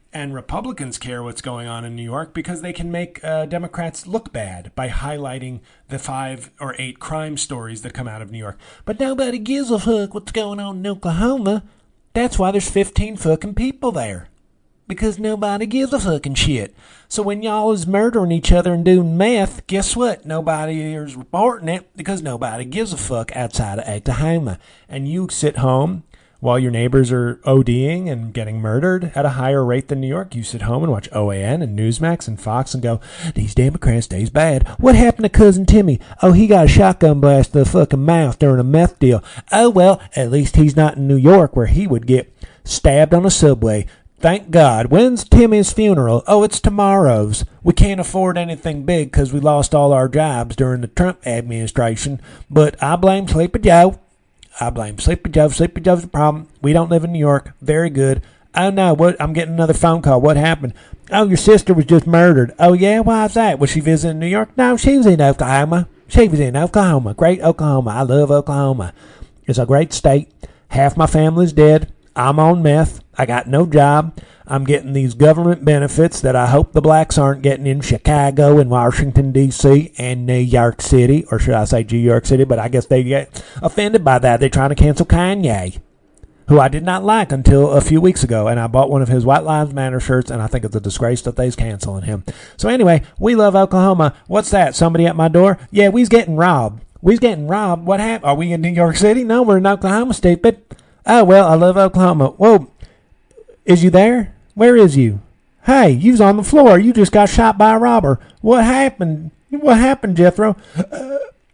And Republicans care what's going on in New York because they can make uh, Democrats look bad by highlighting the five or eight crime stories that come out of New York. But nobody gives a fuck what's going on in Oklahoma. That's why there's fifteen fucking people there. Because nobody gives a fucking shit. So when y'all is murdering each other and doing meth, guess what? Nobody is reporting it because nobody gives a fuck outside of Oklahoma. And you sit home while your neighbors are ODing and getting murdered at a higher rate than New York. You sit home and watch O A N and Newsmax and Fox and go, these Democrats, they's bad. What happened to Cousin Timmy? Oh, he got a shotgun blast to the fucking mouth during a meth deal. Oh, well, at least he's not in New York where he would get stabbed on a subway. Thank God. When's Timmy's funeral? Oh, it's tomorrow's. We can't afford anything big because we lost all our jobs during the Trump administration. But I blame Sleepy Joe. I blame Sleepy Joe. Sleepy Joe's the problem. We don't live in New York. Very good. Oh, no. What? I'm getting another phone call. What happened? Oh, your sister was just murdered. Oh, yeah? Why is that? Was she visiting New York? No, she was in Oklahoma. She was in Oklahoma. Great Oklahoma. I love Oklahoma. It's a great state. Half my family's dead. I'm on meth. I got no job. I'm getting these government benefits that I hope the blacks aren't getting in Chicago and Washington, D C and New York City. Or should I say New York City? But I guess they get offended by that. They're trying to cancel Kanye, who I did not like until a few weeks ago. And I bought one of his White Lives Matter shirts, and I think it's a disgrace that they's canceling him. So anyway, we love Oklahoma. What's that? Somebody at my door? Yeah, we's getting robbed. We's getting robbed. What happened? Are we in New York City? No, we're in Oklahoma, stupid. Oh, well, I love Oklahoma. Whoa. Is you there? Where is you? Hey, you's on the floor. You just got shot by a robber. What happened? What happened, Jethro? Uh,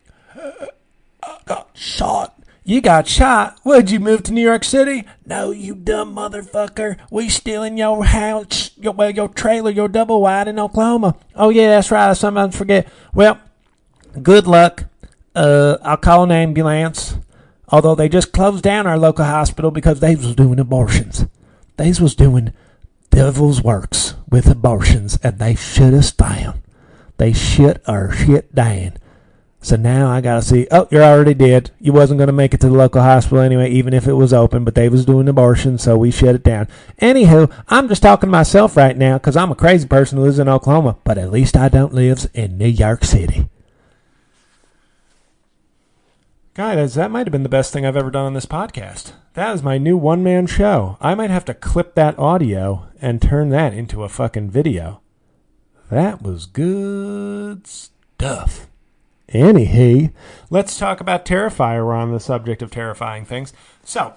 uh, I got shot. You got shot? Would you move to New York City? No, you dumb motherfucker. We still in your house, your, well, your trailer, your double wide in Oklahoma. Oh, yeah, that's right. I sometimes forget. Well, good luck. Uh, I'll call an ambulance. Although they just closed down our local hospital because they was doing abortions. They was doing devil's works with abortions, and they shut us down. They shut our shit down. So now I gotta see, oh, you're already dead. You wasn't going to make it to the local hospital anyway, even if it was open, but they was doing abortions, so we shut it down. Anywho, I'm just talking to myself right now because I'm a crazy person who lives in Oklahoma, but at least I don't live in New York City. Guys, that might have been the best thing I've ever done on this podcast. That is my new one-man show. I might have to clip that audio and turn that into a fucking video. That was good stuff. Anywho, let's talk about Terrifier. We're on the subject of terrifying things. So,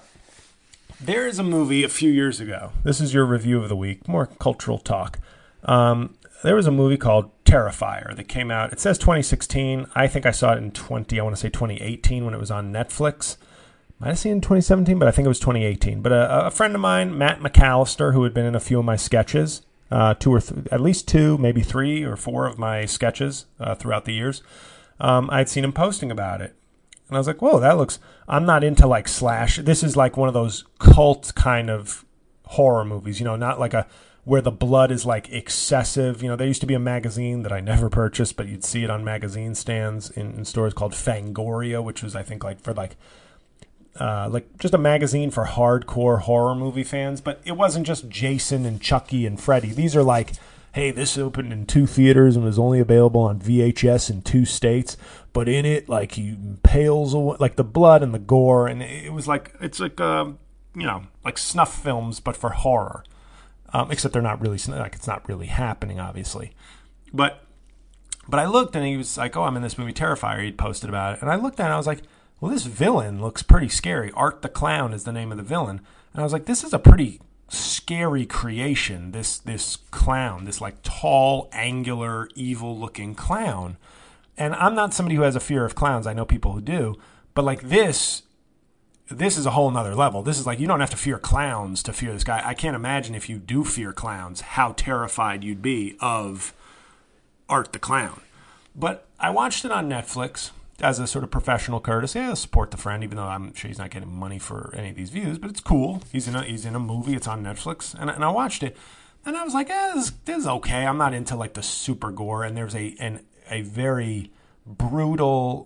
there is a movie a few years ago. This is your review of the week. More cultural talk. Um... There was a movie called Terrifier that came out. It says twenty sixteen. I think I saw it in twenty. I want to say twenty eighteen when it was on Netflix. Might have seen it in twenty seventeen, but I think it was twenty eighteen. But a, a friend of mine, Matt McAllister, who had been in a few of my sketches, uh, two or th- at least two, maybe three or four of my sketches uh, throughout the years, um, I'd seen him posting about it, and I was like, "Whoa, that looks." I'm not into like slash. This is like one of those cult kind of horror movies, you know, not like a. Where the blood is like excessive. You know, there used to be a magazine that I never purchased, but you'd see it on magazine stands in, in stores called Fangoria, which was, I think, like for like, uh, like just a magazine for hardcore horror movie fans. But it wasn't just Jason and Chucky and Freddy. These are like, hey, this opened in two theaters and was only available on V H S in two states. But in it, like he impales away, like the blood and the gore, and it was like it's like um, you know, like snuff films, but for horror. Um, except they're not really, like, it's not really happening, obviously. But but I looked, and he was like, oh, I'm in this movie Terrifier. He'd posted about it. And I looked at it, and I was like, well, this villain looks pretty scary. Art the Clown is the name of the villain. And I was like, this is a pretty scary creation, this this clown, this, like, tall, angular, evil-looking clown. And I'm not somebody who has a fear of clowns. I know people who do. But, like, this... This is a whole nother level. This is like, you don't have to fear clowns to fear this guy. I can't imagine if you do fear clowns, how terrified you'd be of Art the Clown. But I watched it on Netflix as a sort of professional courtesy. Yeah, support the friend, even though I'm sure he's not getting money for any of these views. But it's cool. He's in a, he's in a movie. It's on Netflix. And, and I watched it. And I was like, eh, this, this is okay. I'm not into like the super gore. And there's a an, a very brutal,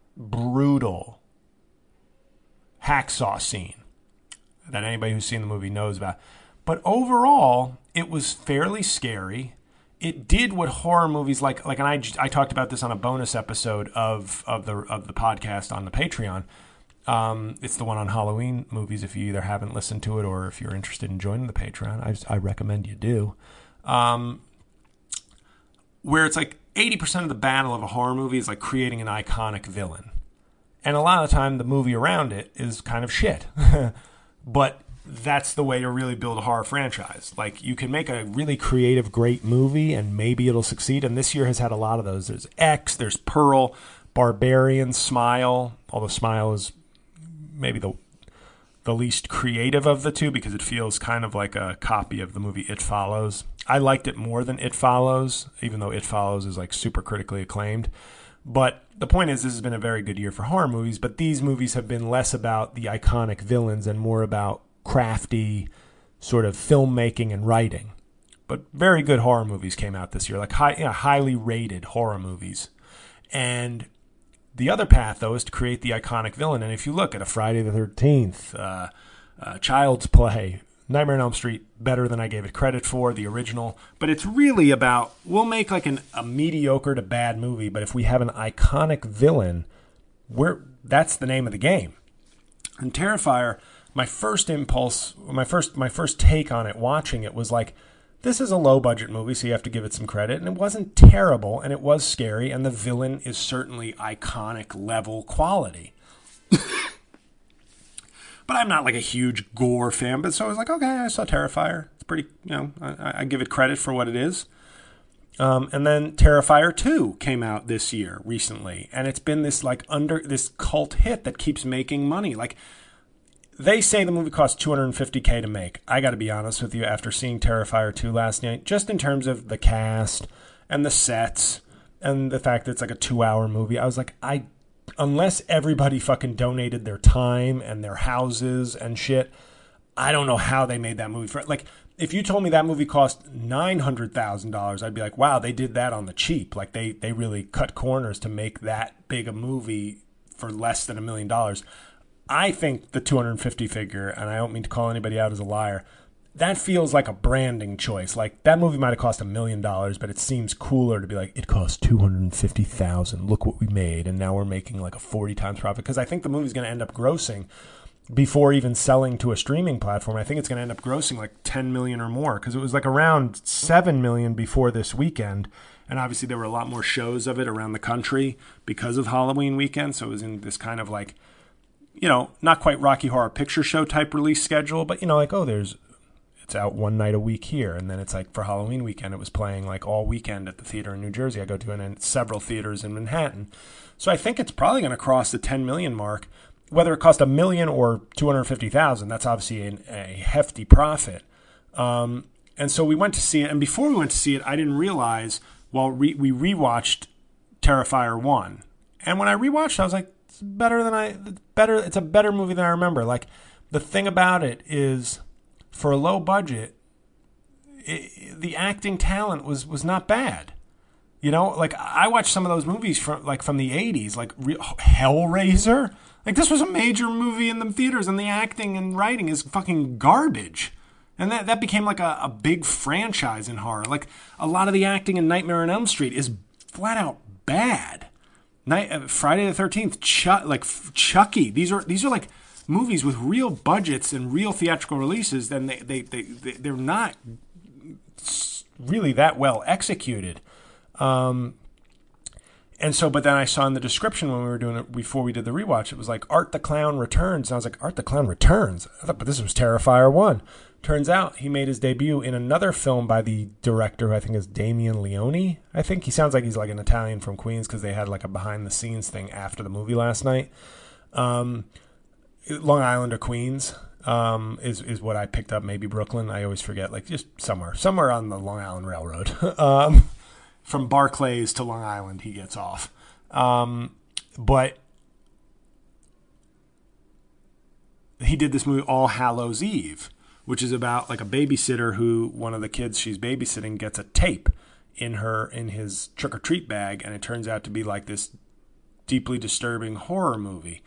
brutal... hacksaw scene that anybody who's seen the movie knows about. But overall, it was fairly scary. It did what horror movies like, like, and I, I talked about this on a bonus episode of, of the of the podcast on the Patreon. Um, it's the one on Halloween movies. If you either haven't listened to it or if you're interested in joining the Patreon, I, I recommend you do. Um, where it's like eighty percent of the battle of a horror movie is like creating an iconic villain. And a lot of the time, the movie around it is kind of shit. But that's the way to really build a horror franchise. Like, you can make a really creative, great movie, and maybe it'll succeed. And this year has had a lot of those. There's X, there's Pearl, Barbarian, Smile. Although Smile is maybe the the least creative of the two because it feels kind of like a copy of the movie It Follows. I liked it more than It Follows, even though It Follows is like super critically acclaimed. But the point is, this has been a very good year for horror movies, but these movies have been less about the iconic villains and more about crafty sort of filmmaking and writing. But very good horror movies came out this year, like high, you know, highly rated horror movies. And the other path, though, is to create the iconic villain. And if you look at a Friday the thirteenth, uh, uh, Child's Play, Nightmare on Elm Street, better than I gave it credit for, the original. But it's really about, we'll make like an, a mediocre to bad movie, but if we have an iconic villain, we're, that's the name of the game. And Terrifier, my first impulse, my first my first take on it, watching it, was like, this is a low-budget movie, so you have to give it some credit. And it wasn't terrible, and it was scary, and the villain is certainly iconic-level quality. But I'm not like a huge gore fan, but so I was like, okay, I saw Terrifier. It's pretty, you know, I, I give it credit for what it is. Um, and then Terrifier two came out this year, recently, and it's been this like under this cult hit that keeps making money. Like, they say the movie cost two hundred fifty thousand dollars to make. I got to be honest with you, after seeing Terrifier two last night, just in terms of the cast and the sets and the fact that it's like a two-hour movie, I was like, I, unless everybody fucking donated their time and their houses and shit, I don't know how they made that movie. For like, if you told me that movie cost nine hundred thousand dollars, I'd be like, wow, they did that on the cheap. Like, they, they really cut corners to make that big a movie for less than a million dollars. I think the two hundred fifty figure, and I don't mean to call anybody out as a liar, that feels like a branding choice. Like, that movie might have cost a million dollars, but it seems cooler to be like, it cost two hundred fifty thousand dollars. Look what we made, and now we're making like a forty times profit. Because I think the movie's going to end up grossing, before even selling to a streaming platform, I think it's going to end up grossing like ten million dollars or more. Because it was like around seven million dollars before this weekend. And obviously there were a lot more shows of it around the country because of Halloween weekend. So it was in this kind of like, you know, not quite Rocky Horror Picture Show type release schedule, but, you know, like, oh, there's, it's out one night a week here. And then it's like for Halloween weekend, it was playing like all weekend at the theater in New Jersey I go to, and in several theaters in Manhattan. So I think it's probably going to cross the ten million mark. Whether it cost a million or two hundred fifty thousand, that's obviously an, a hefty profit. Um, and so we went to see it. And before we went to see it, I didn't realize, well, re- we rewatched Terrifier one. And when I rewatched it, I was like, it's better than I, better. It's a better movie than I remember. Like, the thing about it is, for a low budget, it, the acting talent was, was not bad. You know, like, I watched some of those movies from, like, from the eighties, like Re- Hellraiser. Like, this was a major movie in the theaters, and the acting and writing is fucking garbage. And that, that became like a, a big franchise in horror. Like, a lot of the acting in Nightmare on Elm Street is flat out bad. Night, uh, Friday the thirteenth, Chuck, like Chucky. These are these are like movies with real budgets and real theatrical releases. Then they they they, they they're not really that well executed. Um, and so, but then I saw in the description when we were doing it before we did the rewatch, it was like Art the Clown Returns. And I was like, Art the Clown Returns? I thought, but this was Terrifier one. Turns out he made his debut in another film by the director, who I think is Damien Leone. I think he sounds like he's like an Italian from Queens, because they had like a behind-the-scenes thing after the movie last night. Um, Long Island or Queens um, is is what I picked up. Maybe Brooklyn. I always forget. Like, just somewhere, somewhere on the Long Island Railroad. um, from Barclays to Long Island, he gets off. Um, but he did this movie All Hallows Eve, which is about like a babysitter who, one of the kids she's babysitting gets a tape in her in his trick-or-treat bag, and it turns out to be like this deeply disturbing horror movie.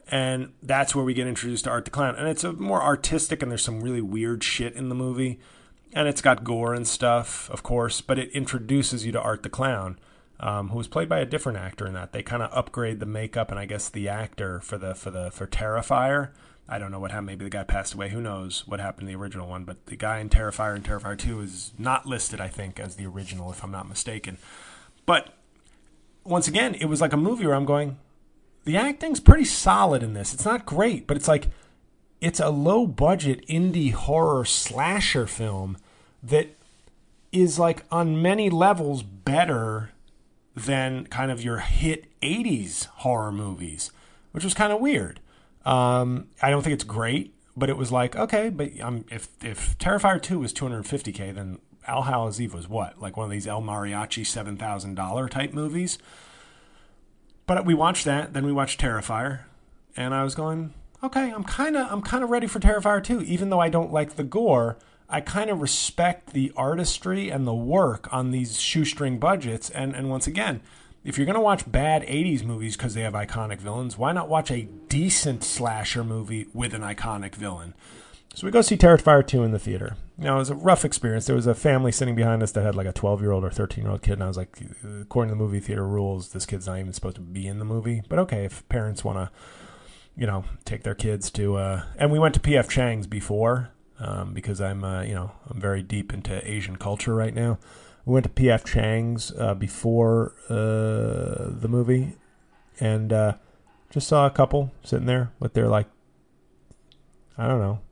And that's where we get introduced to Art the Clown. And it's a more artistic, and there's some really weird shit in the movie. And it's got gore and stuff, of course, but it introduces you to Art the Clown, um, who was played by a different actor in that. They kind of upgrade the makeup and I guess the actor for the for the for Terrifier. I don't know what happened. Maybe the guy passed away. Who knows what happened in the original one? But the guy in Terrifier and Terrifier two is not listed, I think, as the original, if I'm not mistaken. But once again, it was like a movie where I'm going, the acting's pretty solid in this. It's not great, but it's like, it's a low-budget indie horror slasher film that is like on many levels better than kind of your hit eighties horror movies, which was kind of weird. Um, I don't think it's great, but it was like, okay, but um, if if Terrifier two was two hundred fifty thousand, then Al Hallows Eve was what? Like one of these El Mariachi seven thousand dollars type movies? But we watched that, then we watched Terrifier, and I was going, okay, I'm kind of I'm kind of ready for Terrifier two, even though I don't like the gore. I kind of respect the artistry and the work on these shoestring budgets. And, and once again, if you're going to watch bad eighties movies because they have iconic villains, why not watch a decent slasher movie with an iconic villain? So we go see Terrifier two in the theater. Now, it was a rough experience. There was a family sitting behind us that had like a twelve-year-old or thirteen-year-old kid, and I was like, according to the movie theater rules, this kid's not even supposed to be in the movie. But okay, if parents want to, you know, take their kids to... Uh, and we went to P F Chang's before, um, because I'm, uh, you know, I'm very deep into Asian culture right now. We went to P F Chang's uh, before uh, the movie, and uh, just saw a couple sitting there with their, like, I don't know,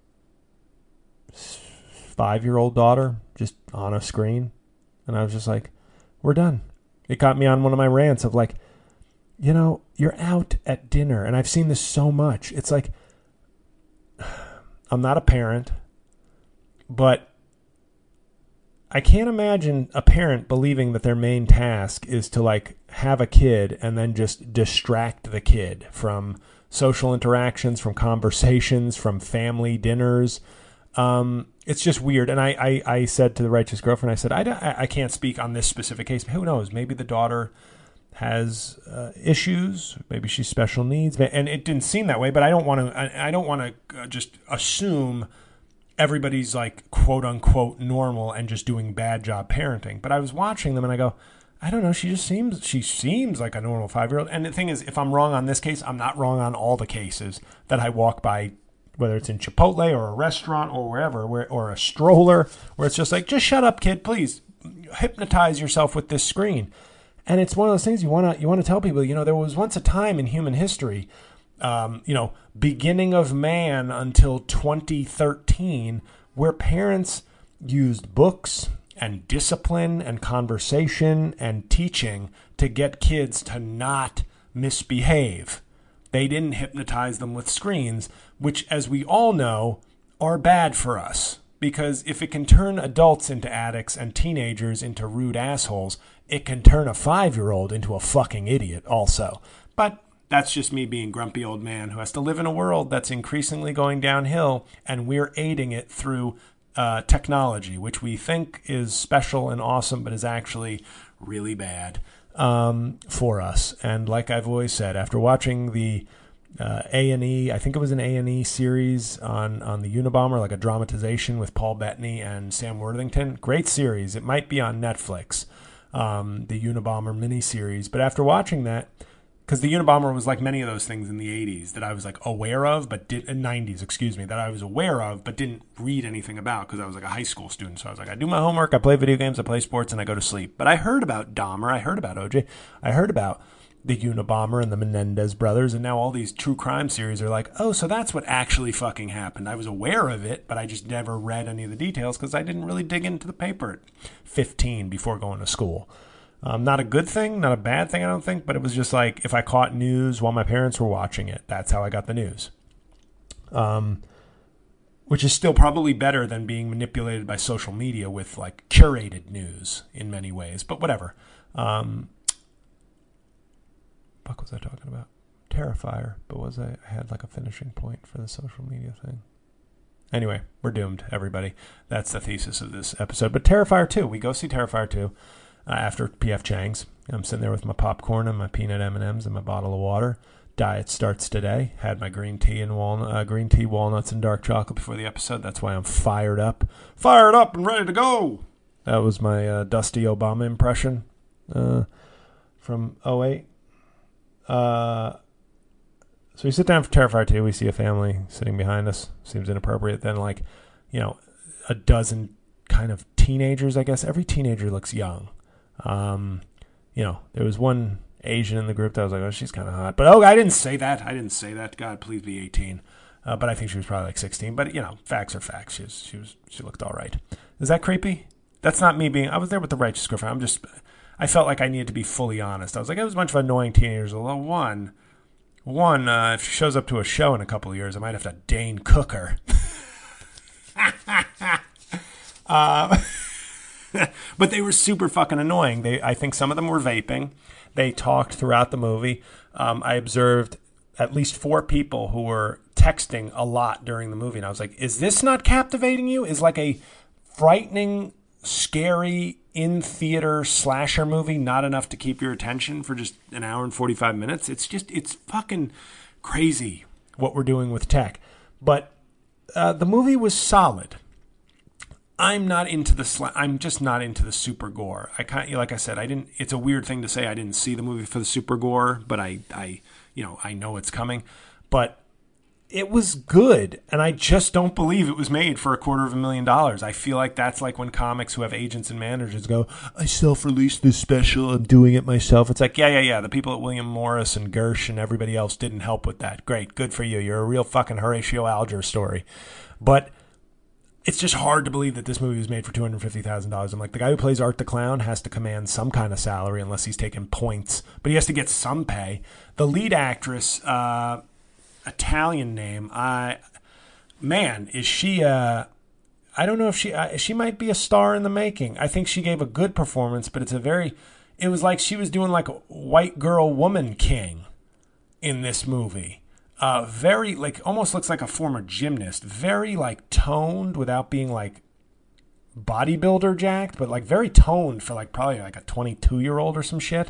five-year-old daughter just on a screen. And I was just like, we're done. It got me on one of my rants of like, you know, you're out at dinner, and I've seen this so much. It's like, I'm not a parent, but I can't imagine a parent believing that their main task is to like have a kid and then just distract the kid from social interactions, from conversations, from family dinners. Um, it's just weird. And I, I, I said to the Righteous Girlfriend, I said, I, don't, I can't speak on this specific case. Who knows? Maybe the daughter has uh, issues. Maybe she's special needs. And it didn't seem that way, but I don't want to, I, I don't want to just assume everybody's like quote unquote normal and just doing bad job parenting. But I was watching them and I go, I don't know. She just seems, she seems like a normal five-year-old. And the thing is, if I'm wrong on this case, I'm not wrong on all the cases that I walk by, whether it's in Chipotle or a restaurant or wherever, where, or a stroller, where it's just like, just shut up, kid, please hypnotize yourself with this screen. And it's one of those things you want to, you want to tell people, you know, there was once a time in human history, um, you know, beginning of man until twenty thirteen, where parents used books and discipline and conversation and teaching to get kids to not misbehave. They didn't hypnotize them with screens, which, as we all know, are bad for us. Because if it can turn adults into addicts and teenagers into rude assholes, it can turn a five-year-old into a fucking idiot also. But that's just me being grumpy old man who has to live in a world that's increasingly going downhill, and we're aiding it through uh, technology, which we think is special and awesome, but is actually really bad um, for us. And like I've always said, after watching the uh, A and E, I think it was an A and E series on, on the Unabomber, like a dramatization with Paul Bettany and Sam Worthington. Great series. It might be on Netflix, um, the Unabomber miniseries. But after watching that, because the Unabomber was like many of those things in the eighties that I was like aware of, but did in nineties, excuse me, that I was aware of, but didn't read anything about because I was like a high school student. So I was like, I do my homework, I play video games, I play sports, and I go to sleep. But I heard about Dahmer, I heard about O J, I heard about the Unabomber and the Menendez brothers, and now all these true crime series are like, oh, so that's what actually fucking happened. I was aware of it, but I just never read any of the details because I didn't really dig into the paper at fifteen before going to school. Um, not a good thing, not a bad thing, I don't think, but it was just like if I caught news while my parents were watching it, that's how I got the news. Um, which is still probably better than being manipulated by social media with like curated news in many ways, but whatever. Um, fuck was I talking about? Terrifier, but was I, I had like a finishing point for the social media thing. Anyway, we're doomed, everybody. That's the thesis of this episode. But Terrifier two, we go see Terrifier two. Uh, after P F Chang's. I'm sitting there with my popcorn and my peanut M and M's and my bottle of water. diet starts today. Had my green tea and walnut, uh, green tea, walnuts, and dark chocolate before the episode. That's why I'm fired up. Fired up and ready to go! That was my uh, Dusty Obama impression uh, from oh eight. Uh, so we sit down for Terrifier two. We see a family sitting behind us. Seems inappropriate. Then, like, you know, a dozen kind of teenagers, I guess. Every teenager looks young. Um, you know, there was one Asian in the group that I was like, oh, she's kind of hot. But, oh, I didn't say that. I didn't say that. God, please be eighteen. Uh, but I think she was probably like sixteen. But, you know, facts are facts. She was, she was, she looked all right. Is that creepy? That's not me being, I was there with the righteous girlfriend. I'm just, I felt like I needed to be fully honest. I was like, it was a bunch of annoying teenagers. Although one, one, uh, if she shows up to a show in a couple of years, I might have to Dane cook her. uh, but they were super fucking annoying. They, I think some of them were vaping. They talked throughout the movie. Um, I observed at least four people who were texting a lot during the movie. And I was like, is this not captivating you? Is like a frightening, scary, in-theater slasher movie not enough to keep your attention for just an hour and forty-five minutes? It's just, it's fucking crazy what we're doing with tech. But uh, the movie was solid. I'm not into the sla- I'm just not into the super gore. I kind like I said, I didn't. It's a weird thing to say. I didn't see the movie for the super gore, but I, I, you know, I know it's coming. But it was good, and I just don't believe it was made for a quarter of a million dollars. I feel like that's like when comics who have agents and managers go, I self-released this special, I'm doing it myself. It's like, yeah, yeah, yeah. The people at William Morris and Gersh and everybody else didn't help with that. Great, good for you. You're a real fucking Horatio Alger story. But it's just hard to believe that this movie was made for two hundred fifty thousand dollars. I'm like, the guy who plays Art the Clown has to command some kind of salary unless he's taking points, but he has to get some pay. The lead actress, uh, Italian name, I, man, is she, uh, I don't know if she, uh, she might be a star in the making. I think she gave a good performance, but it's a very, it was like she was doing like a white girl woman king in this movie. Uh, very, like, almost looks like a former gymnast. Very, like, toned without being, like, bodybuilder jacked, but, like, very toned for, like, probably, like, a twenty-two-year-old or some shit.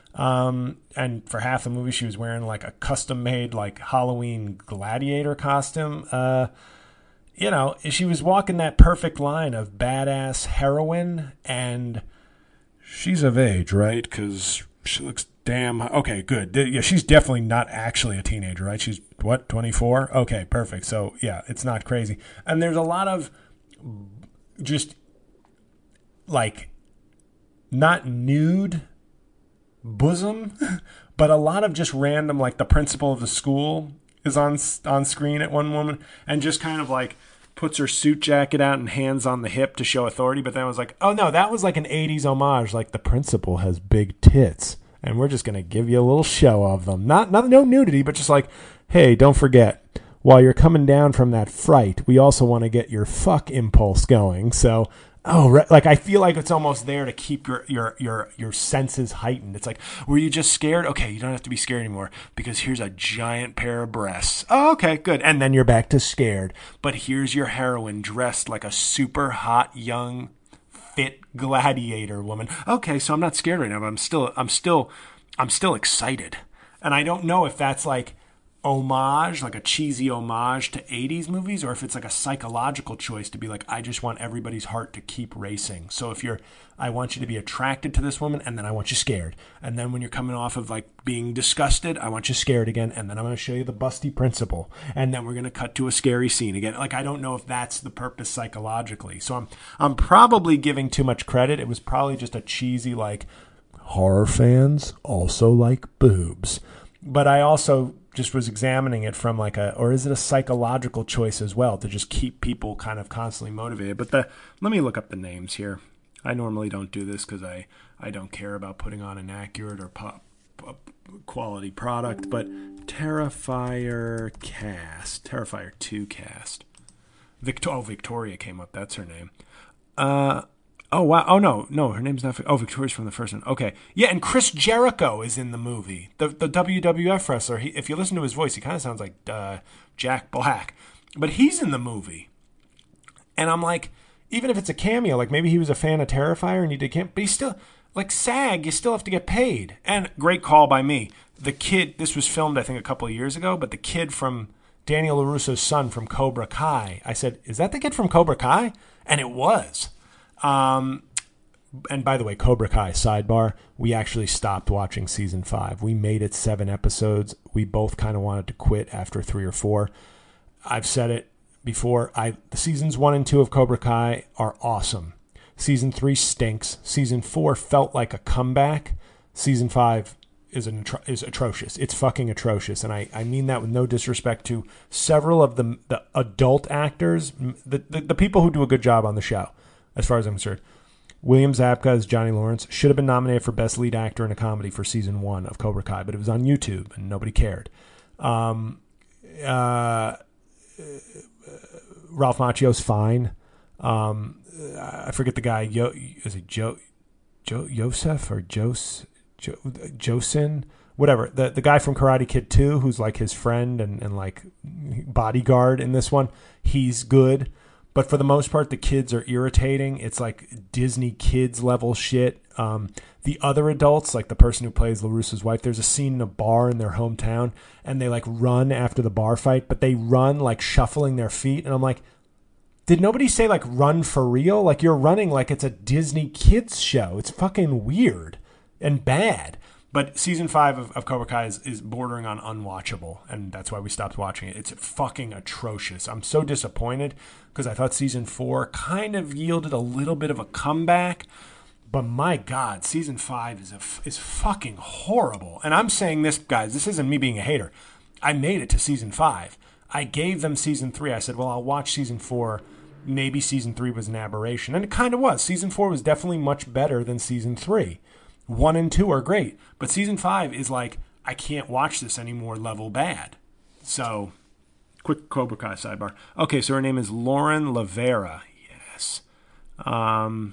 Um, and for half the movie, she was wearing, like, a custom-made, like, Halloween gladiator costume. Uh, you know, she was walking that perfect line of badass heroine, and she's of age, right? Because she looks damn. Okay, good. Yeah, she's definitely not actually a teenager, right? She's, what, twenty-four? Okay, perfect. So, yeah, it's not crazy. And there's a lot of just, like, not nude bosom, but a lot of just random, like, the principal of the school is on on screen at one moment and just kind of, like, puts her suit jacket out and hands on the hip to show authority. But then I was like, oh, no, that was like an eighties homage. Like, the principal has big tits, and we're just going to give you a little show of them. Not, not no nudity, but just like, hey, don't forget, while you're coming down from that fright, we also want to get your fuck impulse going. So, oh, right, like, I feel like it's almost there to keep your, your, your, your senses heightened. It's like, were you just scared? Okay, you don't have to be scared anymore because here's a giant pair of breasts. Oh, okay, good. And then you're back to scared. But here's your heroine dressed like a super hot young fit gladiator woman. Okay, so I'm not scared right now, but I'm still, I'm still, I'm still excited. And I don't know if that's like homage, like a cheesy homage to eighties movies, or if it's like a psychological choice to be like, I just want everybody's heart to keep racing. So if you're, I want you to be attracted to this woman, and then I want you scared. And then when you're coming off of like being disgusted, I want you scared again. And then I'm going to show you the busty principal. And then we're going to cut to a scary scene again. Like, I don't know if that's the purpose psychologically. So I'm, I'm probably giving too much credit. It was probably just a cheesy, like, horror fans also like boobs. But I also just was examining it from like a, or is it a psychological choice as well to just keep people kind of constantly motivated? But the, let me look up the names here. I normally don't do this because I, I don't care about putting on an accurate or pop, pop quality product, but Terrifier cast, Terrifier two cast. Victor, oh, Victoria came up. That's her name. Uh, Oh, wow. Oh, no. No, her name's not... Oh, Victoria's from the first one. Okay. Yeah, and Chris Jericho is in the movie. The the W W F wrestler. He, if you listen to his voice, he kind of sounds like uh, Jack Black. But he's in the movie. And I'm like, even if it's a cameo, like maybe he was a fan of Terrifier and he did camp, but he's still... like SAG, you still have to get paid. And great call by me. The kid, this was filmed, I think, a couple of years ago, but the kid from Daniel LaRusso's son from Cobra Kai, I said, is that the kid from Cobra Kai? And it was. Um, and by the way, Cobra Kai, sidebar, we actually stopped watching season five. We made it seven episodes. We both kind of wanted to quit after three or four. I've said it before. I the seasons one and two of Cobra Kai are awesome. Season three stinks. Season four felt like a comeback. Season five is an is atrocious. It's fucking atrocious, and I, I mean that with no disrespect to several of the the adult actors, the, the the people who do a good job on the show, as far as I'm concerned. William Zabka as Johnny Lawrence should have been nominated for Best Lead Actor in a Comedy for season one of Cobra Kai, but it was on YouTube and nobody cared. Um, uh, Ralph Macchio's fine. Um, I forget the guy. Yo, is it Joe, Joe, Joseph or Jos, jo, Josin? Whatever. The the guy from Karate Kid two, who's like his friend and, and like bodyguard in this one. He's good. But for the most part, the kids are irritating. It's like Disney kids level shit. Um, the other adults, like the person who plays LaRusso's wife, there's a scene in a bar in their hometown, and they like run after the bar fight, but they run like shuffling their feet. And I'm like, did nobody say like run for real? Like you're running like it's a Disney kids show. It's fucking weird and bad. But season five of, of Cobra Kai is, is bordering on unwatchable, and that's why we stopped watching it. It's fucking atrocious. I'm so disappointed because I thought season four kind of yielded a little bit of a comeback, but my God, season five is a, is fucking horrible. And I'm saying this, guys, this isn't me being a hater. I made it to season five. I gave them season three. I said, well, I'll watch season four. Maybe season three was an aberration, and it kind of was. Season four was definitely much better than season three. One and two are great, but season five is like, I can't watch this anymore level bad. So, quick Cobra Kai sidebar. Okay, so her name is Lauren Lavera. Yes. Um,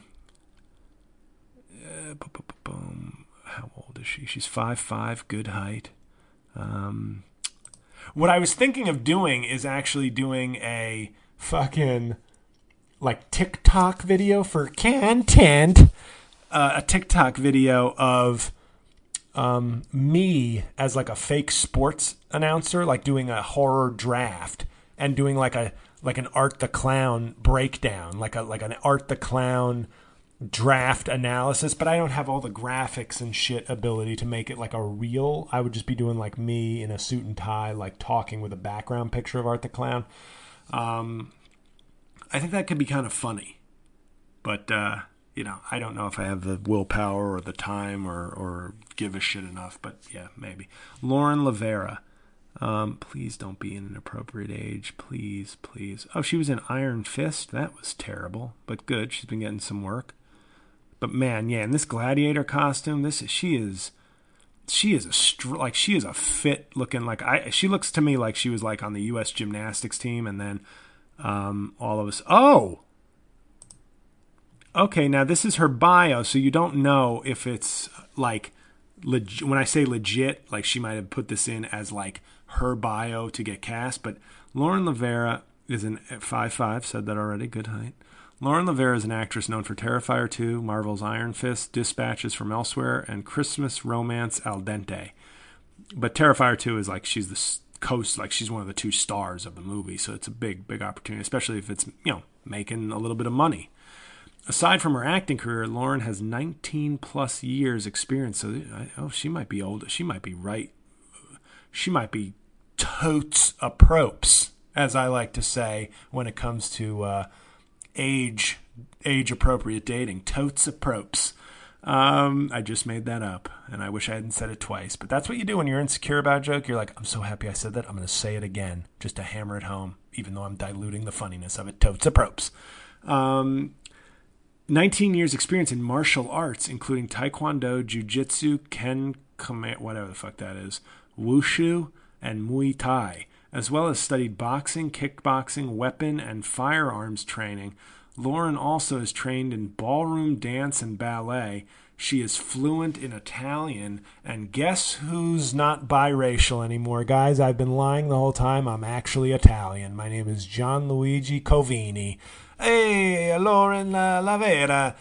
uh, boom, boom, boom. How old is she? She's five five, good height. Um, what I was thinking of doing is actually doing a fucking, like, TikTok video for content. Uh, a TikTok video of um, me as like a fake sports announcer, like doing a horror draft and doing like a like an Art the Clown breakdown, like a like an Art the Clown draft analysis. But I don't have all the graphics and shit ability to make it like a reel. I would just be doing like me in a suit and tie, like talking with a background picture of Art the Clown. Um, I think that could be kind of funny, but. Uh, You know, I don't know if I have the willpower or the time or, or give a shit enough, but yeah, maybe. Lauren Lavera. Um, please don't be in an appropriate age. Please, please. Oh, she was in Iron Fist. That was terrible, but good. She's been getting some work. But man, yeah, in this gladiator costume, this is, she is, she is a, str- like, she is a fit looking, like, I, she looks to me like she was like on the U S gymnastics team and then um, all of us, oh! Okay, now this is her bio, so you don't know if it's like, leg- when I say legit, like she might have put this in as like her bio to get cast, but Lauren Lavera is an five five, said that already, good height. Lauren Lavera is an actress known for Terrifier two, Marvel's Iron Fist, Dispatches from Elsewhere, and Christmas Romance Al Dente. But Terrifier two is like, she's the coast, like she's one of the two stars of the movie, so it's a big, big opportunity, especially if it's, you know, making a little bit of money. Aside from her acting career, Lauren has nineteen plus years experience. So, oh, she might be old. She might be right. She might be totes apropes, as I like to say when it comes to uh, age age appropriate dating. Totes apropes. Um, I just made that up, and I wish I hadn't said it twice. But that's what you do when you're insecure about a joke. You're like, I'm so happy I said that. I'm going to say it again, just to hammer it home, even though I'm diluting the funniness of it. Totes apropes. Um. nineteen years experience in martial arts, including Taekwondo, Jiu-Jitsu, Ken, whatever the fuck that is, Wushu, and Muay Thai, as well as studied boxing, kickboxing, weapon, and firearms training. Lauren also is trained in ballroom dance and ballet. She is fluent in Italian, and guess who's not biracial anymore, guys? I've been lying the whole time. I'm actually Italian. My name is Gianluigi Covini. Hey, Lauren uh, Lavera.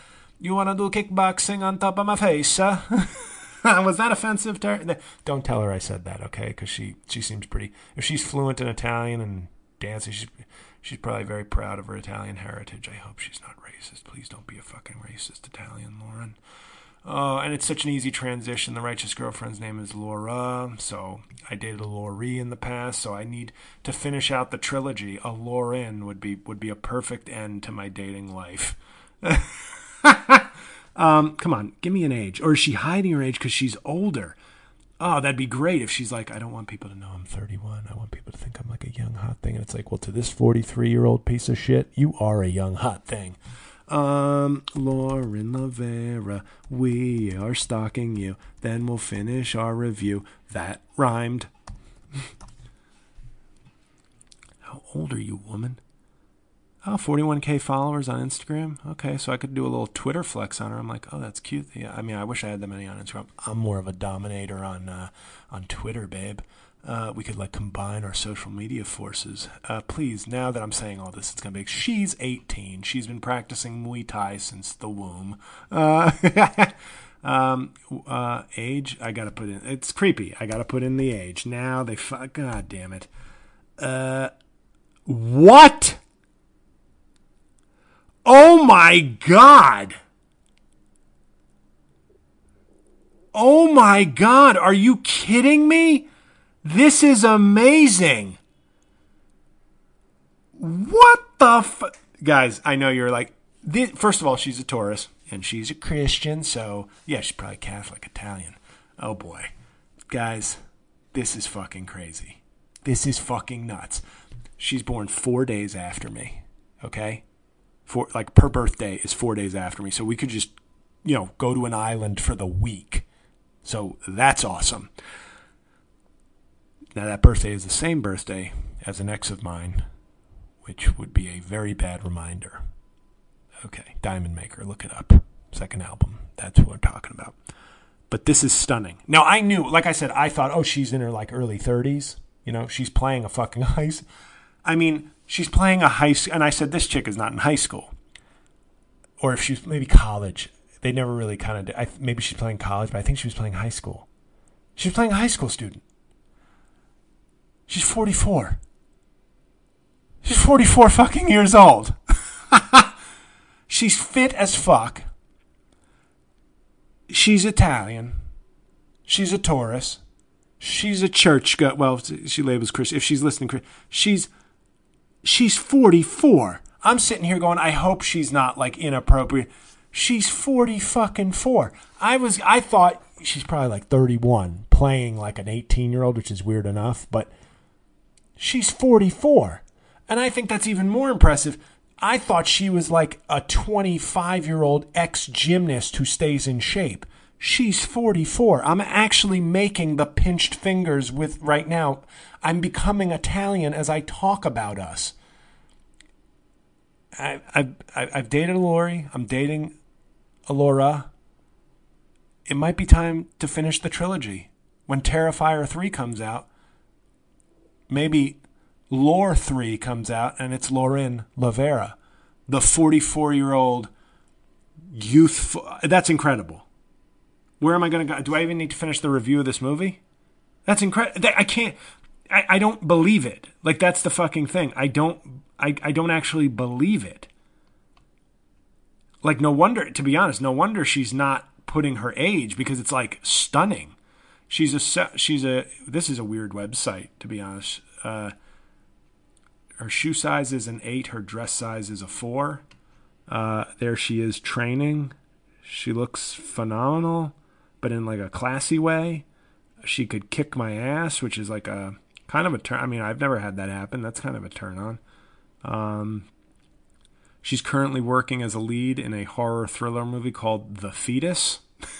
You want to do kickboxing on top of my face, huh? Was that offensive to her? Don't tell her I said that, okay? Because she, she seems pretty... If she's fluent in Italian and dancing, she's, she's probably very proud of her Italian heritage. I hope she's not racist. Please don't be a fucking racist Italian, Lauren. Oh, and it's such an easy transition. The righteous girlfriend's name is Laura, so I dated a Laurie in the past, so I need to finish out the trilogy. A Lauren would be would be a perfect end to my dating life. um, come on, give me an age. Or is she hiding her age because she's older? Oh, that'd be great if she's like, I don't want people to know I'm thirty-one. I want people to think I'm like a young hot thing. And it's like, well, to this forty-three-year-old piece of shit, you are a young hot thing. Um, Lauren Lavera, we are stalking you. Then we'll finish our review. That rhymed. How old are you, woman? Oh, forty-one K followers on Instagram. Okay, so I could do a little Twitter flex on her. I'm like, oh, that's cute. Yeah, I mean, I wish I had that many on Instagram. I'm more of a dominator on uh, on Twitter, babe. Uh, we could like combine our social media forces. Uh, please, now that I'm saying all this, it's gonna be. She's eighteen. She's been practicing Muay Thai since the womb. Uh, um, uh, age, I gotta put in. It's creepy. I gotta put in the age. Now they. Fu- God damn it. Uh, what? Oh my God. Oh my God. Are you kidding me? This is amazing. What the f... Guys, I know you're like... This, first of all, she's a Taurus, and she's a Christian, so... Yeah, she's probably Catholic, Italian. Oh boy. Guys, this is fucking crazy. This is fucking nuts. She's born four days after me, okay? For, like, her birthday is four days after me, so we could just, you know, go to an island for the week. So that's awesome. Now, that birthday is the same birthday as an ex of mine, which would be a very bad reminder. Okay, Diamond Maker, look it up. Second album. That's what we're talking about. But this is stunning. Now, I knew, like I said, I thought, oh, she's in her, like, early thirties. You know, she's playing a fucking high school. I mean, she's playing a high school. And I said, this chick is not in high school. Or if she's maybe college. They never really kind of did. I, maybe she's playing college, but I think she was playing high school. She was playing a high school student. She's forty-four. She's forty-four fucking years old. She's fit as fuck. She's Italian. She's a Taurus. She's a church go. Well, she labels Christian. If she's listening, she's she's forty-four. I'm sitting here going, I hope she's not like inappropriate. She's forty fucking four. I was, I thought she's probably like thirty-one, playing like an eighteen-year-old, which is weird enough, but she's forty-four. And I think that's even more impressive. I thought she was like a twenty-five-year-old ex-gymnast who stays in shape. She's forty-four. I'm actually making the pinched fingers with right now. I'm becoming Italian as I talk about us. I, I, I've dated a Lori. I'm dating a Laura. It might be time to finish the trilogy. When Terrifier three comes out, maybe Lore three comes out, and it's Lauren Lavera, the forty-four-year-old youth. That's incredible. Where am I going to go? Do I even need to finish the review of this movie? That's incredible. I can't. I, I don't believe it. Like, that's the fucking thing. I don't. I, I don't actually believe it. Like, no wonder, to be honest, no wonder she's not putting her age, because it's like stunning. She's a, she's a, this is a weird website, to be honest. Uh, her shoe size is an eight. Her dress size is a four. Uh, there she is training. She looks phenomenal, but in like a classy way. She could kick my ass, which is like a kind of a turn. I mean, I've never had that happen. That's kind of a turn on. Um, she's currently working as a lead in a horror thriller movie called The Fetus.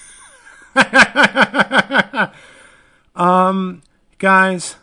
um, guys,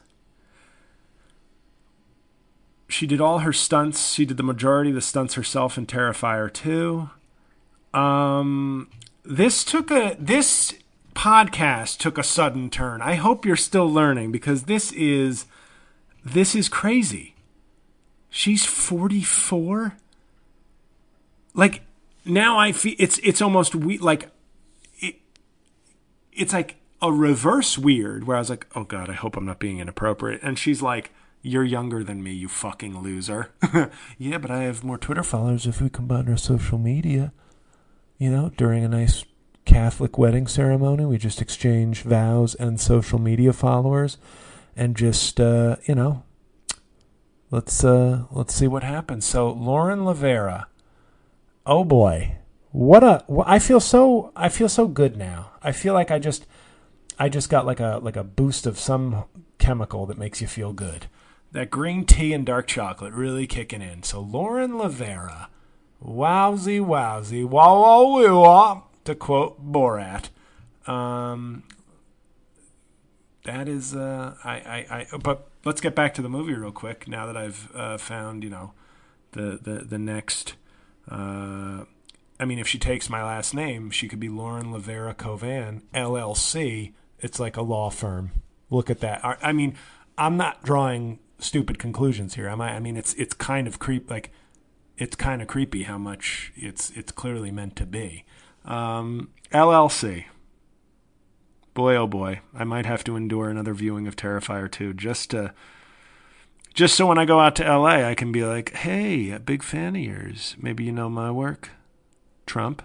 she did all her stunts. She did the majority of the stunts herself in Terrifier two. Um, this took a, this podcast took a sudden turn. I hope you're still learning, because this is, this is crazy. She's forty-four? Like, now I feel it's it's almost we like it. It's like a reverse weird where I was like, oh God, I hope I'm not being inappropriate. And she's like, you're younger than me, you fucking loser. Yeah, but I have more Twitter followers if we combine our social media. You know, during a nice Catholic wedding ceremony, we just exchange vows and social media followers, and just uh, you know, let's uh, let's see what happens. So Lauren Lavera, oh boy, what a! I feel so I feel so good now. I feel like I just I just got like a like a boost of some chemical that makes you feel good. That green tea and dark chocolate really kicking in. So Lauren Lavera, wowsy wowsy, wow wow woo wow, to quote Borat. Um, that is, uh, I, I, I, but let's get back to the movie real quick. Now that I've uh, found, you know, the the the next. Uh, I mean, if she takes my last name, she could be Lauren Lavera Covan, L L C. It's like a law firm. Look at that. I, I mean, I'm not drawing stupid conclusions here, am I? I mean, it's it's kind of creep like it's kind of creepy how much it's it's clearly meant to be. Um, L L C. Boy, oh boy, I might have to endure another viewing of Terrifier two just to, just so when I go out to L A, I can be like, hey, a big fan of yours. Maybe you know my work, Trump.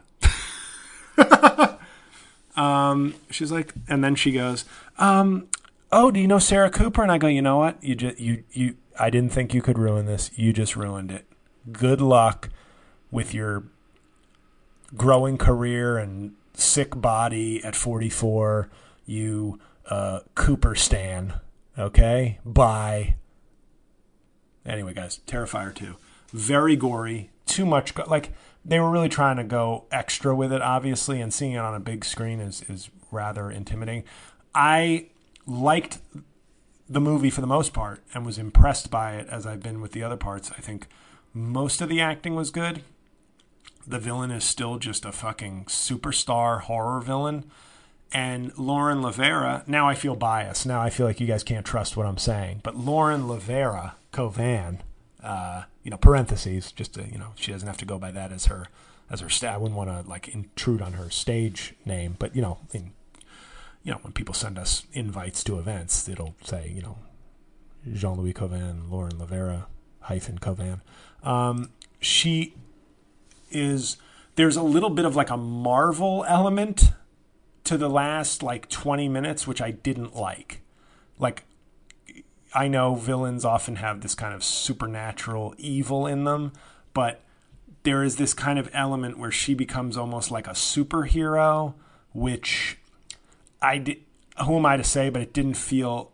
um, she's like, and then she goes, um. oh, do you know Sarah Cooper? And I go, you know what? You just, you, you, I didn't think you could ruin this. You just ruined it. Good luck with your growing career and sick body at forty-four. You, uh, Cooper stan. Okay? Bye. Anyway, guys, Terrifier two. Very gory. Too much. Go- like, they were really trying to go extra with it, obviously, and seeing it on a big screen is, is rather intimidating. I liked the movie for the most part and was impressed by it as I've been with the other parts. I think most of the acting was good. The villain is still just a fucking superstar horror villain. And Lauren Lavera, now I feel biased. Now I feel like you guys can't trust what I'm saying. But Lauren Lavera Covan, uh, you know, parentheses, just to, you know, she doesn't have to go by that as her, as her sta- I wouldn't want to like intrude on her stage name, but you know, in You know, when people send us invites to events, it'll say, you know, Jean-Louis Covan, Lauren Lavera, hyphen Covan. Um, she is, there's a little bit of like a Marvel element to the last like twenty minutes, which I didn't like. Like, I know villains often have this kind of supernatural evil in them, but there is this kind of element where she becomes almost like a superhero, which... I did, who am I to say, but it didn't feel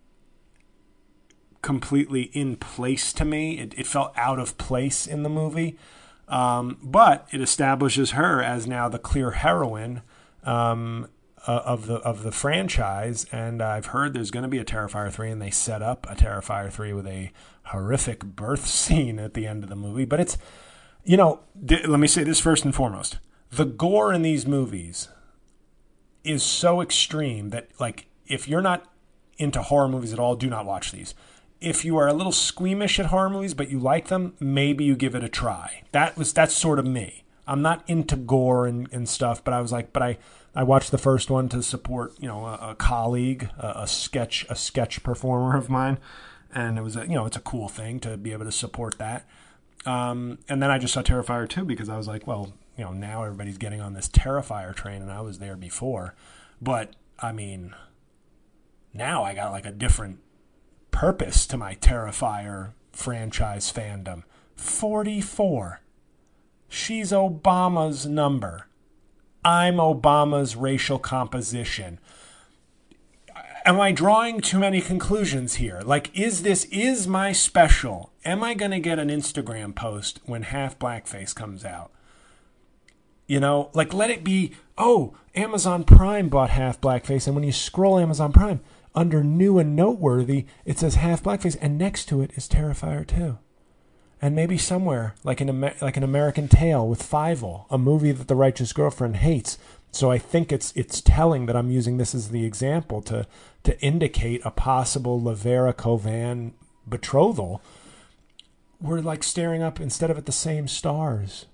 completely in place to me. It, it felt out of place in the movie. Um, but it establishes her as now the clear heroine um, uh, of the of the franchise. And I've heard there's going to be a Terrifier three, and they set up a Terrifier three with a horrific birth scene at the end of the movie. But it's, you know, th- let me say this first and foremost. The gore in these movies is so extreme that, like, if you're not into horror movies at all, do not watch these. If you are a little squeamish at horror movies, but you like them, maybe you give it a try. That was that's sort of me. I'm not into gore and, and stuff, but I was like, but I, I watched the first one to support, you know, a, a colleague, a, a sketch a sketch performer of mine, and it was a, you know, it's a cool thing to be able to support that. Um, and then I just saw Terrifier two because I was like, well, you know, now everybody's getting on this Terrifier train, and I was there before. But, I mean, now I got like a different purpose to my Terrifier franchise fandom. forty-four. She's Obama's number. I'm Obama's racial composition. Am I drawing too many conclusions here? Like, is this, is my special? Am I going to get an Instagram post when Half Blackface comes out? You know, like, let it be, oh, Amazon Prime bought Half Blackface, and when you scroll Amazon Prime, under new and noteworthy, it says Half Blackface, and next to it is Terrifier two. And maybe somewhere, like an, Amer- like an American Tale with Fievel, a movie that the Righteous Girlfriend hates. So I think it's it's telling that I'm using this as the example to, to indicate a possible Lavera Covan betrothal. We're like staring up, instead of at the same stars,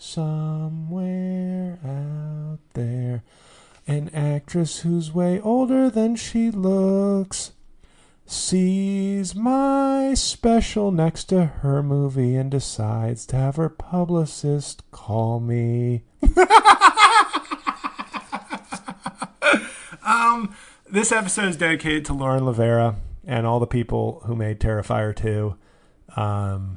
Somewhere out there, an actress who's way older than she looks sees my special next to her movie and decides to have her publicist call me. um, this episode is dedicated to Lauren Levera and all the people who made Terrifier two. Um,